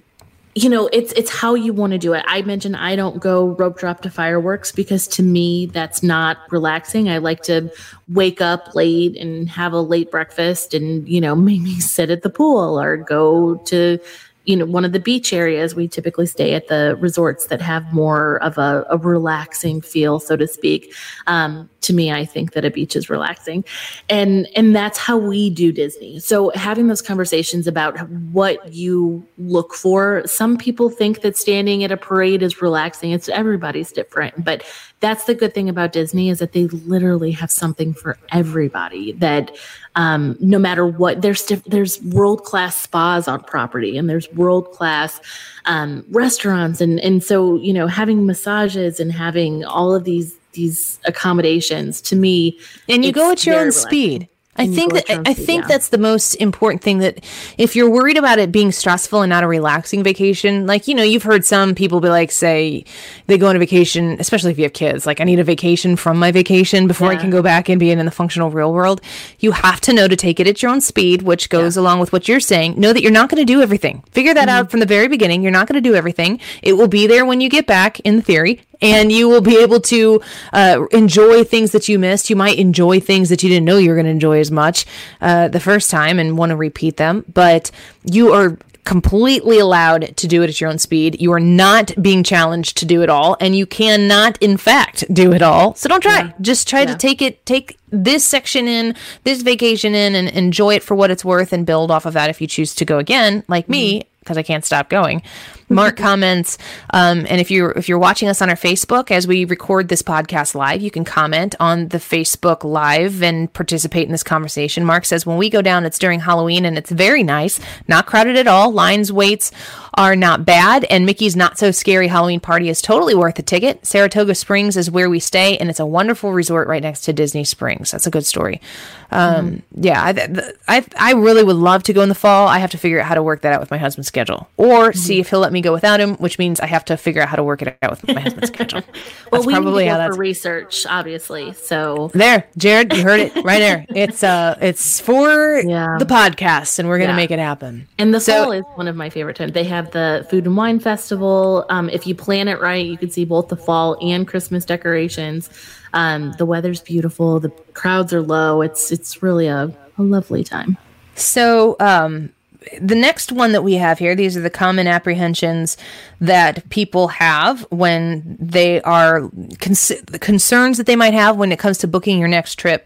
it's how you want to do it. I mentioned I don't go rope drop to fireworks because to me, that's not relaxing. I like to wake up late and have a late breakfast and, maybe sit at the pool or go to one of the beach areas. We typically stay at the resorts that have more of a relaxing feel, so to speak. To me, I think that a beach is relaxing. And that's how we do Disney. So having those conversations about what you look for, some people think that standing at a parade is relaxing. Everybody's different. But that's the good thing about Disney, is that they literally have something for everybody, that no matter what, there's world-class spas on property, and there's world-class restaurants. And so, having massages and having all of these accommodations, to me, and you go at your own speed. I think that's the most important thing, that if you're worried about it being stressful and not a relaxing vacation, like, you've heard some people be like, say they go on a vacation, especially if you have kids, like, I need a vacation from my vacation before I can go back and be in the functional real world. You have to know to take it at your own speed, which goes along with what you're saying. Know that you're not going to do everything. Figure that out from the very beginning. You're not going to do everything. It will be there when you get back, in theory. And you will be able to enjoy things that you missed. You might enjoy things that you didn't know you were going to enjoy as much the first time and want to repeat them. But you are completely allowed to do it at your own speed. You are not being challenged to do it all. And you cannot, in fact, do it all. So don't try. Just try to take this section in, this vacation in, and enjoy it for what it's worth, and build off of that if you choose to go again, like me, because I can't stop going. Mark comments, and if you're watching us on our Facebook as we record this podcast live, you can comment on the Facebook Live and participate in this conversation. Mark says, when we go down, it's during Halloween and it's very nice, not crowded at all. Lines waits are not bad, and Mickey's Not So Scary Halloween Party is totally worth a ticket. Saratoga Springs is where we stay, and it's a wonderful resort right next to Disney Springs. That's a good story. Yeah, I really would love to go in the fall. I have to figure out how to work that out with my husband's schedule, or see if he'll let me go without him, which means I have to figure out how to work it out with my husband's schedule. Well, we probably need to go for research, obviously. So there, Jared, you heard it right there. It's for the podcast, and we're gonna make it happen. And the fall is one of my favorite times. They have the Food and Wine Festival. If you plan it right, you can see both the fall and Christmas decorations. The weather's beautiful. The crowds are low. It's really a lovely time. So the next one that we have here, these are the common apprehensions that people have when they are the concerns that they might have when it comes to booking your next trip,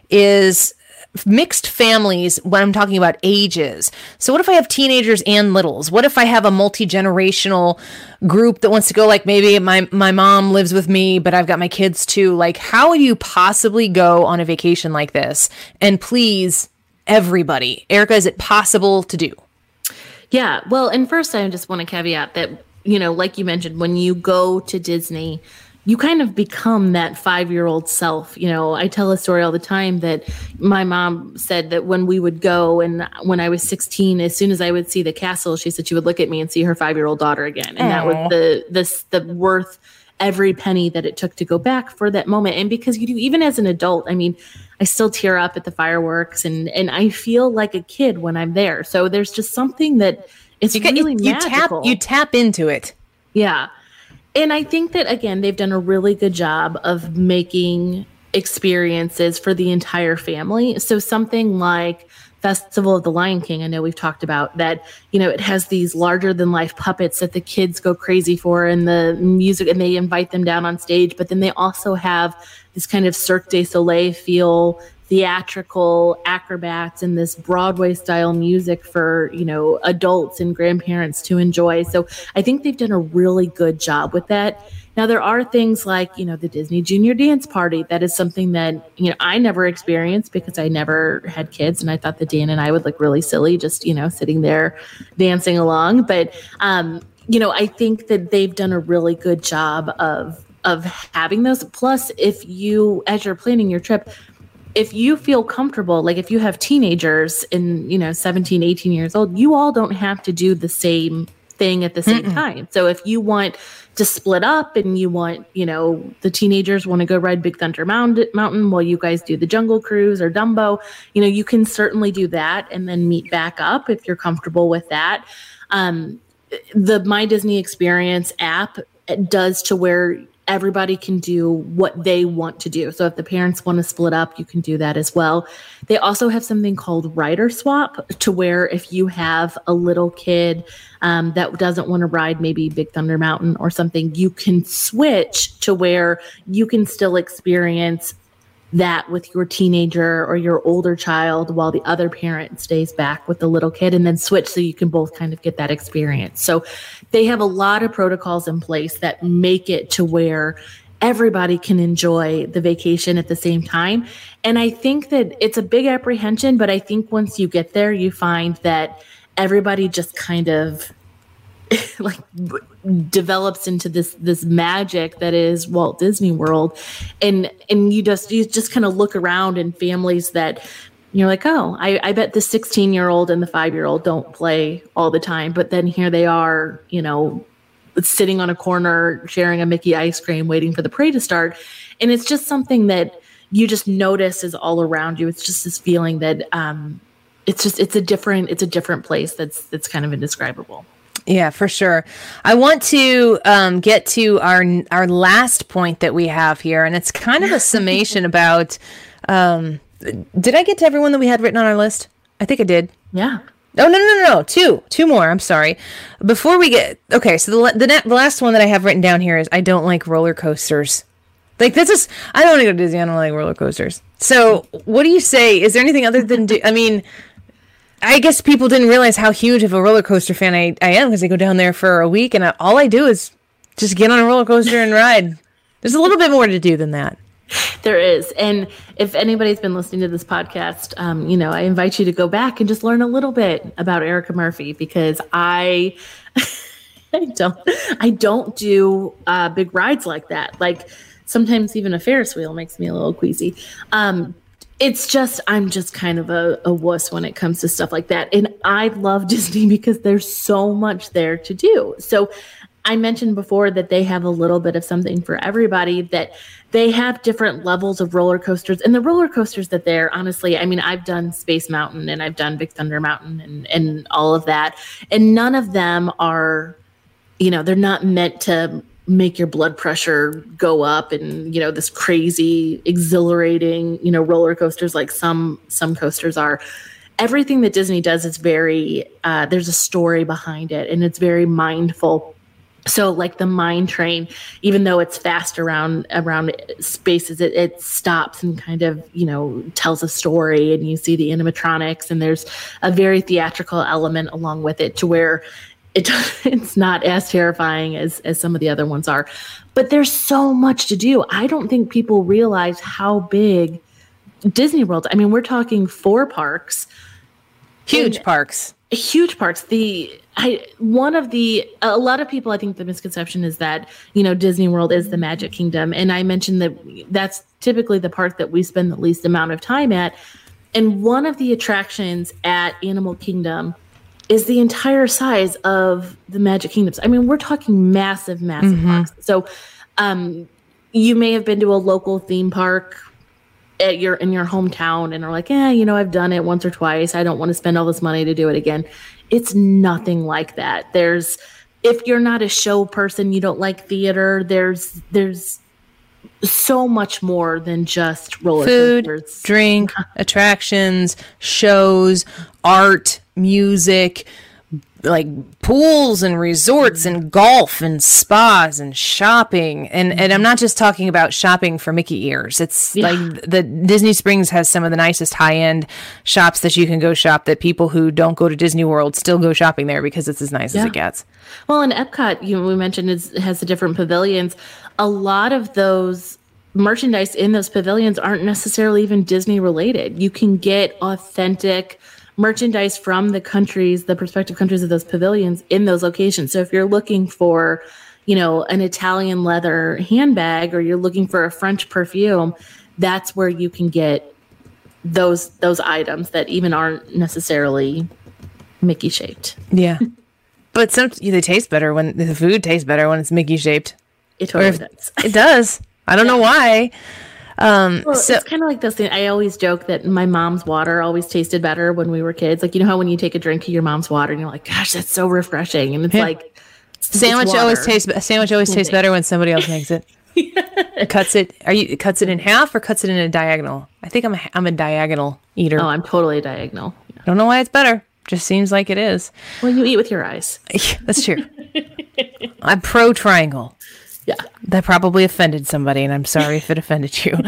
is mixed families. When I'm talking about ages, so what if I have teenagers and littles? What if I have a multi-generational group that wants to go? Like, maybe my mom lives with me, but I've got my kids too. Like, how would you possibly go on a vacation like this and please everybody? Erica, is it possible to do? Yeah, well, and first I just want to caveat that, like you mentioned, when you go to Disney, you kind of become that 5-year-old self. I tell a story all the time that my mom said that when we would go, and when I was 16, as soon as I would see the castle, she said she would look at me and see her 5-year-old daughter again. And that was the worth every penny that it took to go back for that moment. And because you do, even as an adult, I mean, I still tear up at the fireworks, and I feel like a kid when I'm there. So there's just something that it's really magical. You tap into it. Yeah. And I think that, again, they've done a really good job of making experiences for the entire family. So something like Festival of the Lion King, I know we've talked about that, it has these larger than life puppets that the kids go crazy for, and the music, and they invite them down on stage. But then they also have this kind of Cirque du Soleil feel theatrical acrobats and this Broadway style music for, adults and grandparents to enjoy. So I think they've done a really good job with that. Now, there are things like, the Disney Junior Dance Party. That is something that, I never experienced because I never had kids. And I thought that Dan and I would look really silly just, sitting there dancing along. But, I think that they've done a really good job of having those. Plus, as you're planning your trip, if you feel comfortable, like if you have teenagers in, 17, 18 years old, you all don't have to do the same thing at the same time. So if you want to split up and you want, the teenagers want to go ride Big Thunder Mountain while you guys do the Jungle Cruise or Dumbo, you can certainly do that and then meet back up if you're comfortable with that. The My Disney Experience app does to where everybody can do what they want to do. So if the parents want to split up, you can do that as well. They also have something called Rider Swap, to where if you have a little kid that doesn't want to ride maybe Big Thunder Mountain or something, you can switch to where you can still experience that with your teenager or your older child while the other parent stays back with the little kid, and then switch so you can both kind of get that experience. So they have a lot of protocols in place that make it to where everybody can enjoy the vacation at the same time. And I think that it's a big apprehension, but I think once you get there, you find that everybody just kind of like develops into this magic that is Walt Disney World. And you just kind of look around in families that you're like, oh, I bet the 16-year-old and the 5-year-old don't play all the time. But then here they are, sitting on a corner, sharing a Mickey ice cream, waiting for the parade to start. And it's just something that you just notice is all around you. It's just this feeling that it's a different place that's kind of indescribable. Yeah, for sure. I want to get to our last point that we have here, and it's kind of a summation about. Did I get to everyone that we had written on our list? I think I did. Yeah. Oh, no. Two more. I'm sorry. Before we get okay, so the last one that I have written down here is I don't like roller coasters. Like I don't want to go to Disney. I don't like roller coasters. So what do you say? Is there anything other than I guess people didn't realize how huge of a roller coaster fan I am because I go down there for a week and all I do is just get on a roller coaster and ride. There's a little bit more to do than that. There is. And if anybody's been listening to this podcast, I invite you to go back and just learn a little bit about Erica Murphy, because I don't do big rides like that. Like sometimes even a Ferris wheel makes me a little queasy. I'm just kind of a wuss when it comes to stuff like that. And I love Disney because there's so much there to do. So I mentioned before that they have a little bit of something for everybody, that they have different levels of roller coasters. And the roller coasters that they're honestly, I've done Space Mountain and I've done Big Thunder Mountain and all of that. And none of them are, they're not meant to make your blood pressure go up and, this crazy, exhilarating, roller coasters like some coasters are. Everything that Disney does is very, there's a story behind it, and it's very mindful. So like the Mine Train, even though it's fast around spaces, it stops and kind of, tells a story, and you see the animatronics, and there's a very theatrical element along with it to where it's not as terrifying as some of the other ones are. But there's so much to do. I don't think people realize how big Disney World. We're talking 4 parks. Huge parks. A lot of people, I think the misconception is that, Disney World is the Magic Kingdom. And I mentioned that that's typically the park that we spend the least amount of time at. And one of the attractions at Animal Kingdom is the entire size of the Magic Kingdoms. We're talking massive parks. So you may have been to a local theme park in your hometown and are like, I've done it once or twice. I don't want to spend all this money to do it again. It's nothing like that. If you're not a show person, you don't like theater, there's so much more than just roller coasters. Food, drink, attractions, shows, art, music, like pools and resorts and golf and spas and shopping. And I'm not just talking about shopping for Mickey ears. It's like the Disney Springs has some of the nicest high-end shops that you can go shop, that people who don't go to Disney World still go shopping there because it's as nice as it gets. Well, in Epcot, we mentioned has the different pavilions. A lot of those merchandise in those pavilions aren't necessarily even Disney related. You can get authentic merchandise from the prospective countries of those pavilions in those locations. So if you're looking for, an Italian leather handbag, or you're looking for a French perfume, that's where you can get those items that even aren't necessarily Mickey shaped. Yeah. But they taste better when the food tastes better when it's Mickey shaped. It totally does. It does. I don't know why. It's kind of like this thing. I always joke that my mom's water always tasted better when we were kids. Like, how when you take a drink of your mom's water and you're like, gosh, that's so refreshing. And it's like, sandwich always tastes better when somebody else makes it. Cuts it in half or cuts it in a diagonal? I think I'm a diagonal eater. Oh, I'm totally a diagonal. I don't know why it's better. Just seems like it is. Well, you eat with your eyes. Yeah, that's true. I'm pro triangle. Yeah. That probably offended somebody, and I'm sorry if it offended you.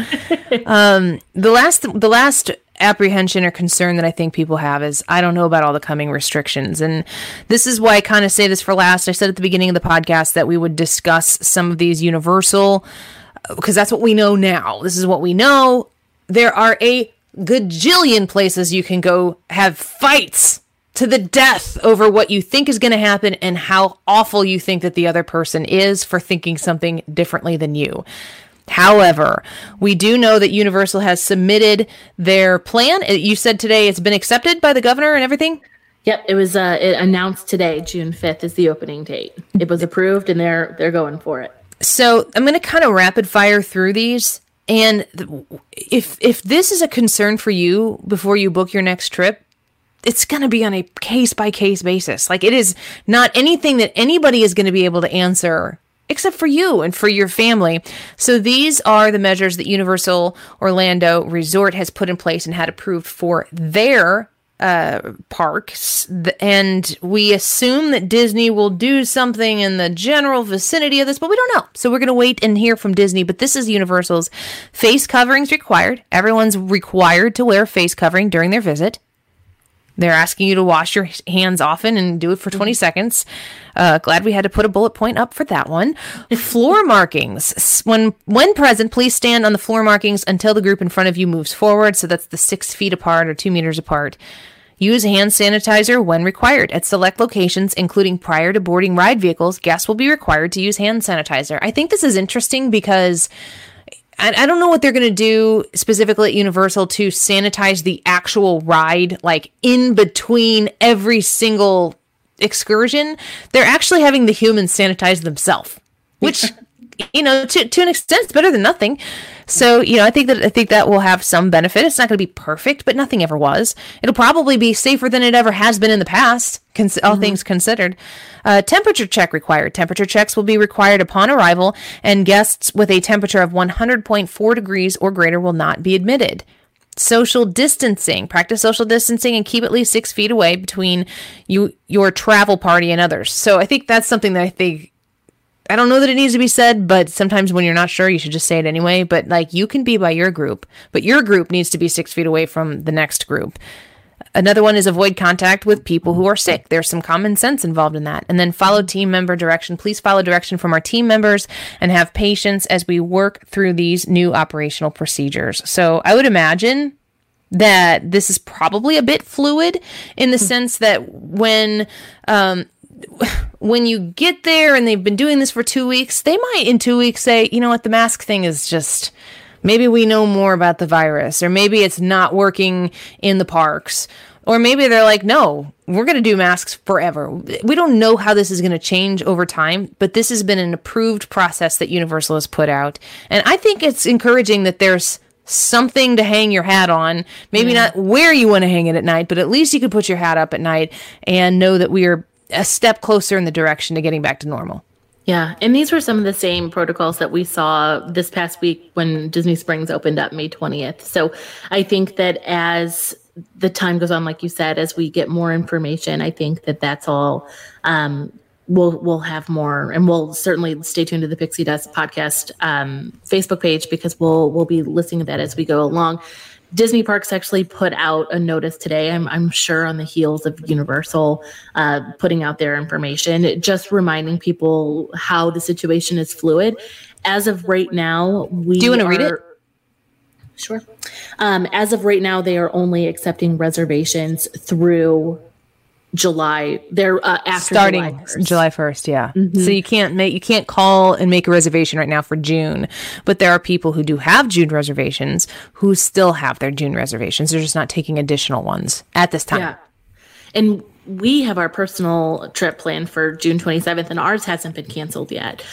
The last apprehension or concern that I think people have is, I don't know about all the coming restrictions. And this is why I kind of say this for last. I said at the beginning of the podcast that we would discuss some of these Universal, because that's what we know now. This is what we know. There are a gajillion places you can go have fights to the death over what you think is going to happen and how awful you think that the other person is for thinking something differently than you. However, we do know that Universal has submitted their plan. You said today it's been accepted by the governor and everything? Yep, it was it announced today, June 5th is the opening date. It was approved and they're going for it. So I'm going to kind of rapid fire through these. And if this is a concern for you before you book your next trip, it's going to be on a case-by-case basis. Like, it is not anything that anybody is going to be able to answer except for you and for your family. So these are the measures that Universal Orlando Resort has put in place and had approved for their parks. And we assume that Disney will do something in the general vicinity of this, but we don't know. So we're going to wait and hear from Disney. But this is Universal's face coverings required. Everyone's required to wear a face covering during their visit. They're asking you to wash your hands often and do it for 20 seconds. Glad we had to put a bullet point up for that one. Floor markings. When present, please stand on the floor markings until the group in front of you moves forward. So that's the 6 feet apart or 2 meters apart. Use hand sanitizer when required. At select locations, including prior to boarding ride vehicles, guests will be required to use hand sanitizer. I think this is interesting because I don't know what they're going to do specifically at Universal to sanitize the actual ride, like in between every single excursion. They're actually having the humans sanitize themselves, which, to an extent, it's better than nothing. So, I think that will have some benefit. It's not going to be perfect, but nothing ever was. It'll probably be safer than it ever has been in the past, all things considered. Temperature check required. Temperature checks will be required upon arrival, and guests with a temperature of 100.4 degrees or greater will not be admitted. Social distancing. Practice social distancing and keep at least 6 feet away between your travel party and others. So I think that's something that I don't know that it needs to be said, but sometimes when you're not sure, you should just say it anyway. But you can be by your group, but your group needs to be 6 feet away from the next group. Another one is avoid contact with people who are sick. There's some common sense involved in that. And then follow team member direction. Please follow direction from our team members and have patience as we work through these new operational procedures. So I would imagine that this is probably a bit fluid in the sense that when you get there and they've been doing this for 2 weeks, they might in 2 weeks say, you know what, the mask thing is just, maybe we know more about the virus, or maybe it's not working in the parks, or maybe they're like, no, we're going to do masks forever. We don't know how this is going to change over time, but this has been an approved process that Universal has put out. And I think it's encouraging that there's something to hang your hat on, maybe not where you want to hang it at night, but at least you could put your hat up at night and know that we are a step closer in the direction to getting back to normal. Yeah, and these were some of the same protocols that we saw this past week when Disney Springs opened up May 20th. So I think that as the time goes on, like you said, as we get more information, I think that's all. We'll have more, and we'll certainly stay tuned to the Pixie Dust podcast Facebook page, because we'll be listening to that as we go along. Disney Parks actually put out a notice today, I'm sure on the heels of Universal putting out their information, just reminding people how the situation is fluid. As of right now, Do you want to read it? Sure. As of right now, they are only accepting reservations through July. They're after starting July 1st. Yeah. Mm-hmm. So you can't call and make a reservation right now for June, but there are people who do have June reservations who still have their June reservations. They're just not taking additional ones at this time. Yeah. And we have our personal trip planned for June 27th, and ours hasn't been canceled yet.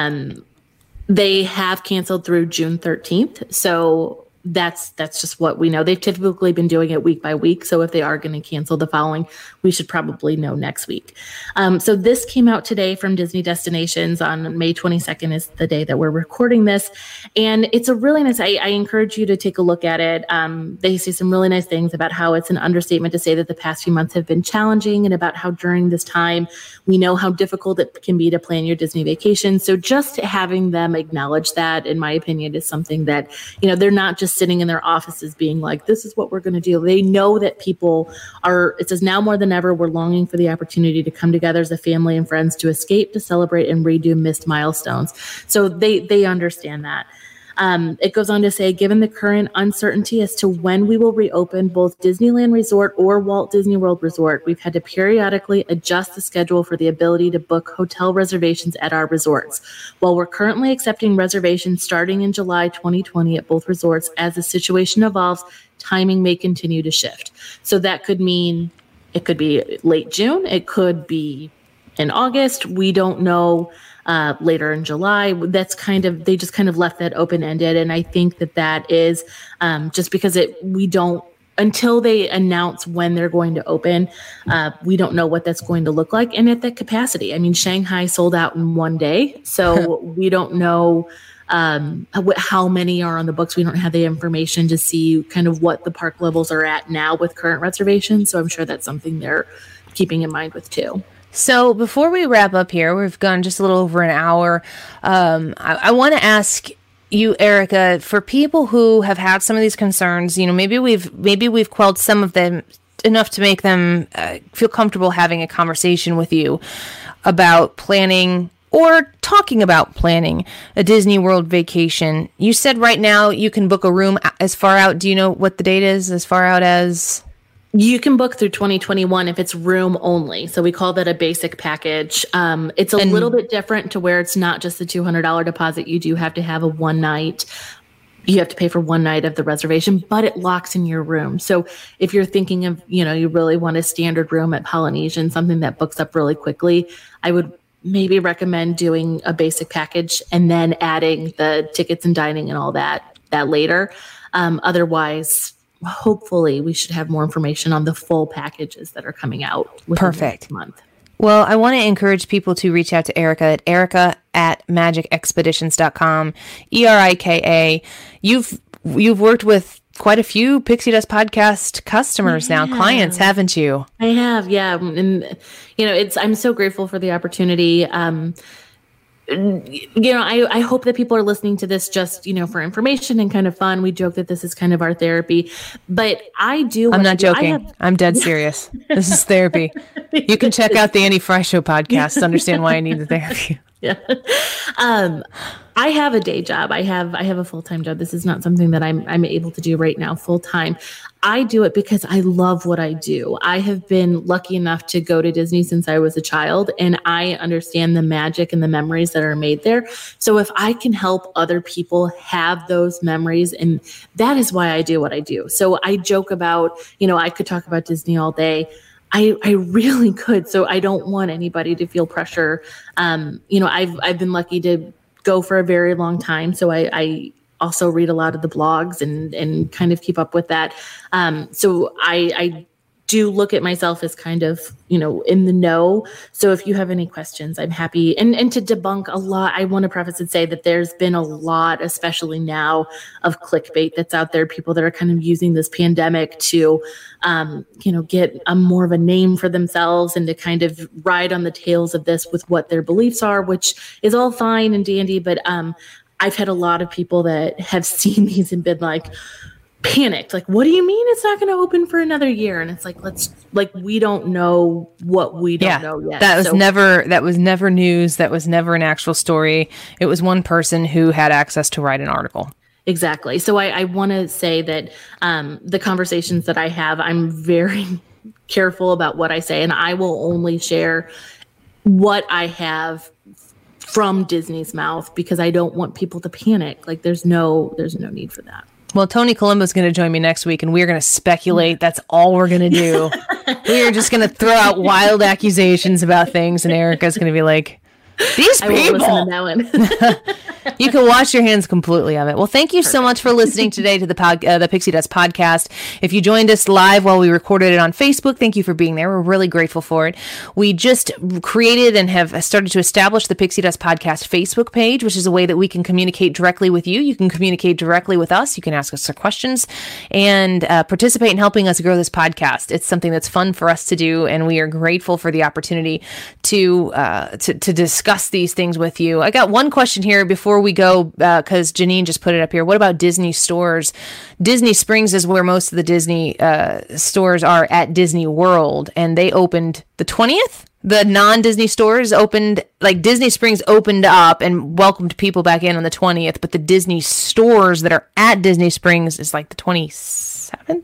They have canceled through June 13th. So that's just what we know. They've typically been doing it week by week. So if they are going to cancel the following, we should probably know next week. So this came out today from Disney Destinations on May 22nd is the day that we're recording this. And it's a really nice, I encourage you to take a look at it. They say some really nice things about how it's an understatement to say that the past few months have been challenging, and about how during this time, we know how difficult it can be to plan your Disney vacation. So just having them acknowledge that, in my opinion, is something that, they're not just sitting in their offices being like, this is what we're going to do. They know that people are, it says, now more than ever, we're longing for the opportunity to come together as a family and friends to escape, to celebrate, and redo missed milestones. So they understand that. It goes on to say, given the current uncertainty as to when we will reopen both Disneyland Resort or Walt Disney World Resort, we've had to periodically adjust the schedule for the ability to book hotel reservations at our resorts. While we're currently accepting reservations starting in July 2020 at both resorts, as the situation evolves, timing may continue to shift. So that could mean it could be late June, it could be in August. We don't know. Later in July. They just kind of left that open-ended. And I think that is just because we don't, until they announce when they're going to open, we don't know what that's going to look like. And at that capacity, I mean, Shanghai sold out in one day. So we don't know how many are on the books. We don't have the information to see kind of what the park levels are at now with current reservations. So I'm sure that's something they're keeping in mind with too. So before we wrap up here, we've gone just a little over an hour. I want to ask you, Erica, for people who have had some of these concerns, maybe we've quelled some of them enough to make them feel comfortable having a conversation with you about planning or talking about planning a Disney World vacation. You said right now you can book a room as far out. Do you know what the date is as far out as? You can book through 2021 if it's room only. So we call that a basic package. It's a little bit different to where it's not just the $200 deposit. You do have to have a one night. You have to pay for one night of the reservation, but it locks in your room. So if you're thinking of, you really want a standard room at Polynesian, something that books up really quickly, I would maybe recommend doing a basic package and then adding the tickets and dining and all that later. Otherwise, hopefully we should have more information on the full packages that are coming out within the next month. Well, I want to encourage people to reach out to Erica at magicexpeditions.com, ERIKA. You've worked with quite a few Pixie Dust podcast customers now, clients, haven't you? I have, yeah. And, I'm so grateful for the opportunity. I hope that people are listening to this just, for information and kind of fun. We joke that this is kind of our therapy, but I'm not joking. I'm dead serious. This is therapy. You can check out the Annie Fry Show podcast to understand why I need the therapy. Yeah. I have a day job. I have a full-time job. This is not something that I'm able to do right now full-time. I do it because I love what I do. I have been lucky enough to go to Disney since I was a child, and I understand the magic and the memories that are made there. So if I can help other people have those memories, and that is why I do what I do. So I joke about, I could talk about Disney all day. I really could. So I don't want anybody to feel pressure. I've been lucky to go for a very long time. So I also read a lot of the blogs and kind of keep up with that. So I do look at myself as kind of, in the know. So if you have any questions, I'm happy. And to debunk a lot, I want to preface and say that there's been a lot, especially now, of clickbait that's out there. People that are kind of using this pandemic to, get a more of a name for themselves and to kind of ride on the tails of this with what their beliefs are, which is all fine and dandy. But I've had a lot of people that have seen these and been like, panicked, like, what do you mean it's not going to open for another year? And it's like, we don't know what we don't know yet. That was never news. That was never an actual story. It was one person who had access to write an article. Exactly. So I want to say that the conversations that I have, I'm very careful about what I say, and I will only share what I have from Disney's mouth, because I don't want people to panic. Like, there's no need for that. Well, Tony Colombo is going to join me next week, and we're going to speculate. That's all we're going to do. We are just going to throw out wild accusations about things, and Erica's going to be like, these people. I won't listen to that one. You can wash your hands completely of it. Well, thank you so much for listening today to the Pixie Dust podcast. If you joined us live while we recorded it on Facebook, thank you for being there. We're really grateful for it. We just created and have started to establish the Pixie Dust podcast Facebook page, which is a way that we can communicate directly with you. You can communicate directly with us. You can ask us questions and participate in helping us grow this podcast. It's something that's fun for us to do, and we are grateful for the opportunity to discuss these things with you. I got one question here before we go, because Janine just put it up here. What about Disney stores? Disney Springs is where most of the Disney stores are at Disney World, and they opened the 20th. The non-Disney stores opened, like Disney Springs opened up and welcomed people back in on the 20th, but the Disney stores that are at Disney Springs is like the 27th.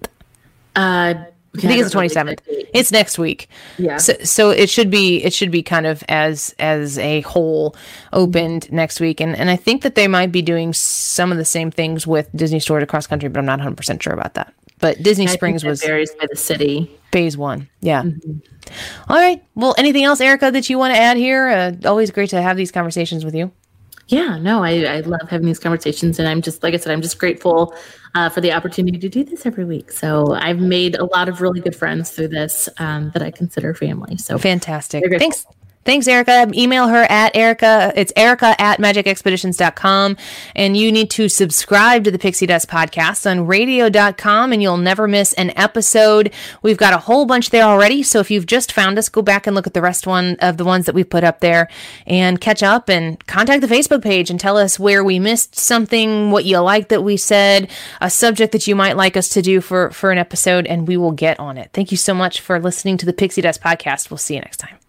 I think it's the 27th. It's next week. Yeah. So it should be kind of as a whole opened next week. And I think that they might be doing some of the same things with Disney stores across country, but I'm not 100% sure about that. But Disney Springs was varies by the city. Phase 1. Yeah. Mm-hmm. All right. Well, anything else, Erica, that you want to add here? Always great to have these conversations with you. Yeah, no, I love having these conversations, and I'm just, like I said, I'm just grateful for the opportunity to do this every week. So I've made a lot of really good friends through this that I consider family. So fantastic. Thanks, Erica. Email her at Erica. It's erica@magicexpeditions.com. And you need to subscribe to the Pixie Dust podcast on radio.com, and you'll never miss an episode. We've got a whole bunch there already. So if you've just found us, go back and look at the rest of the ones that we've put up there and catch up, and contact the Facebook page and tell us where we missed something, what you like that we said, a subject that you might like us to do for an episode, and we will get on it. Thank you so much for listening to the Pixie Dust podcast. We'll see you next time.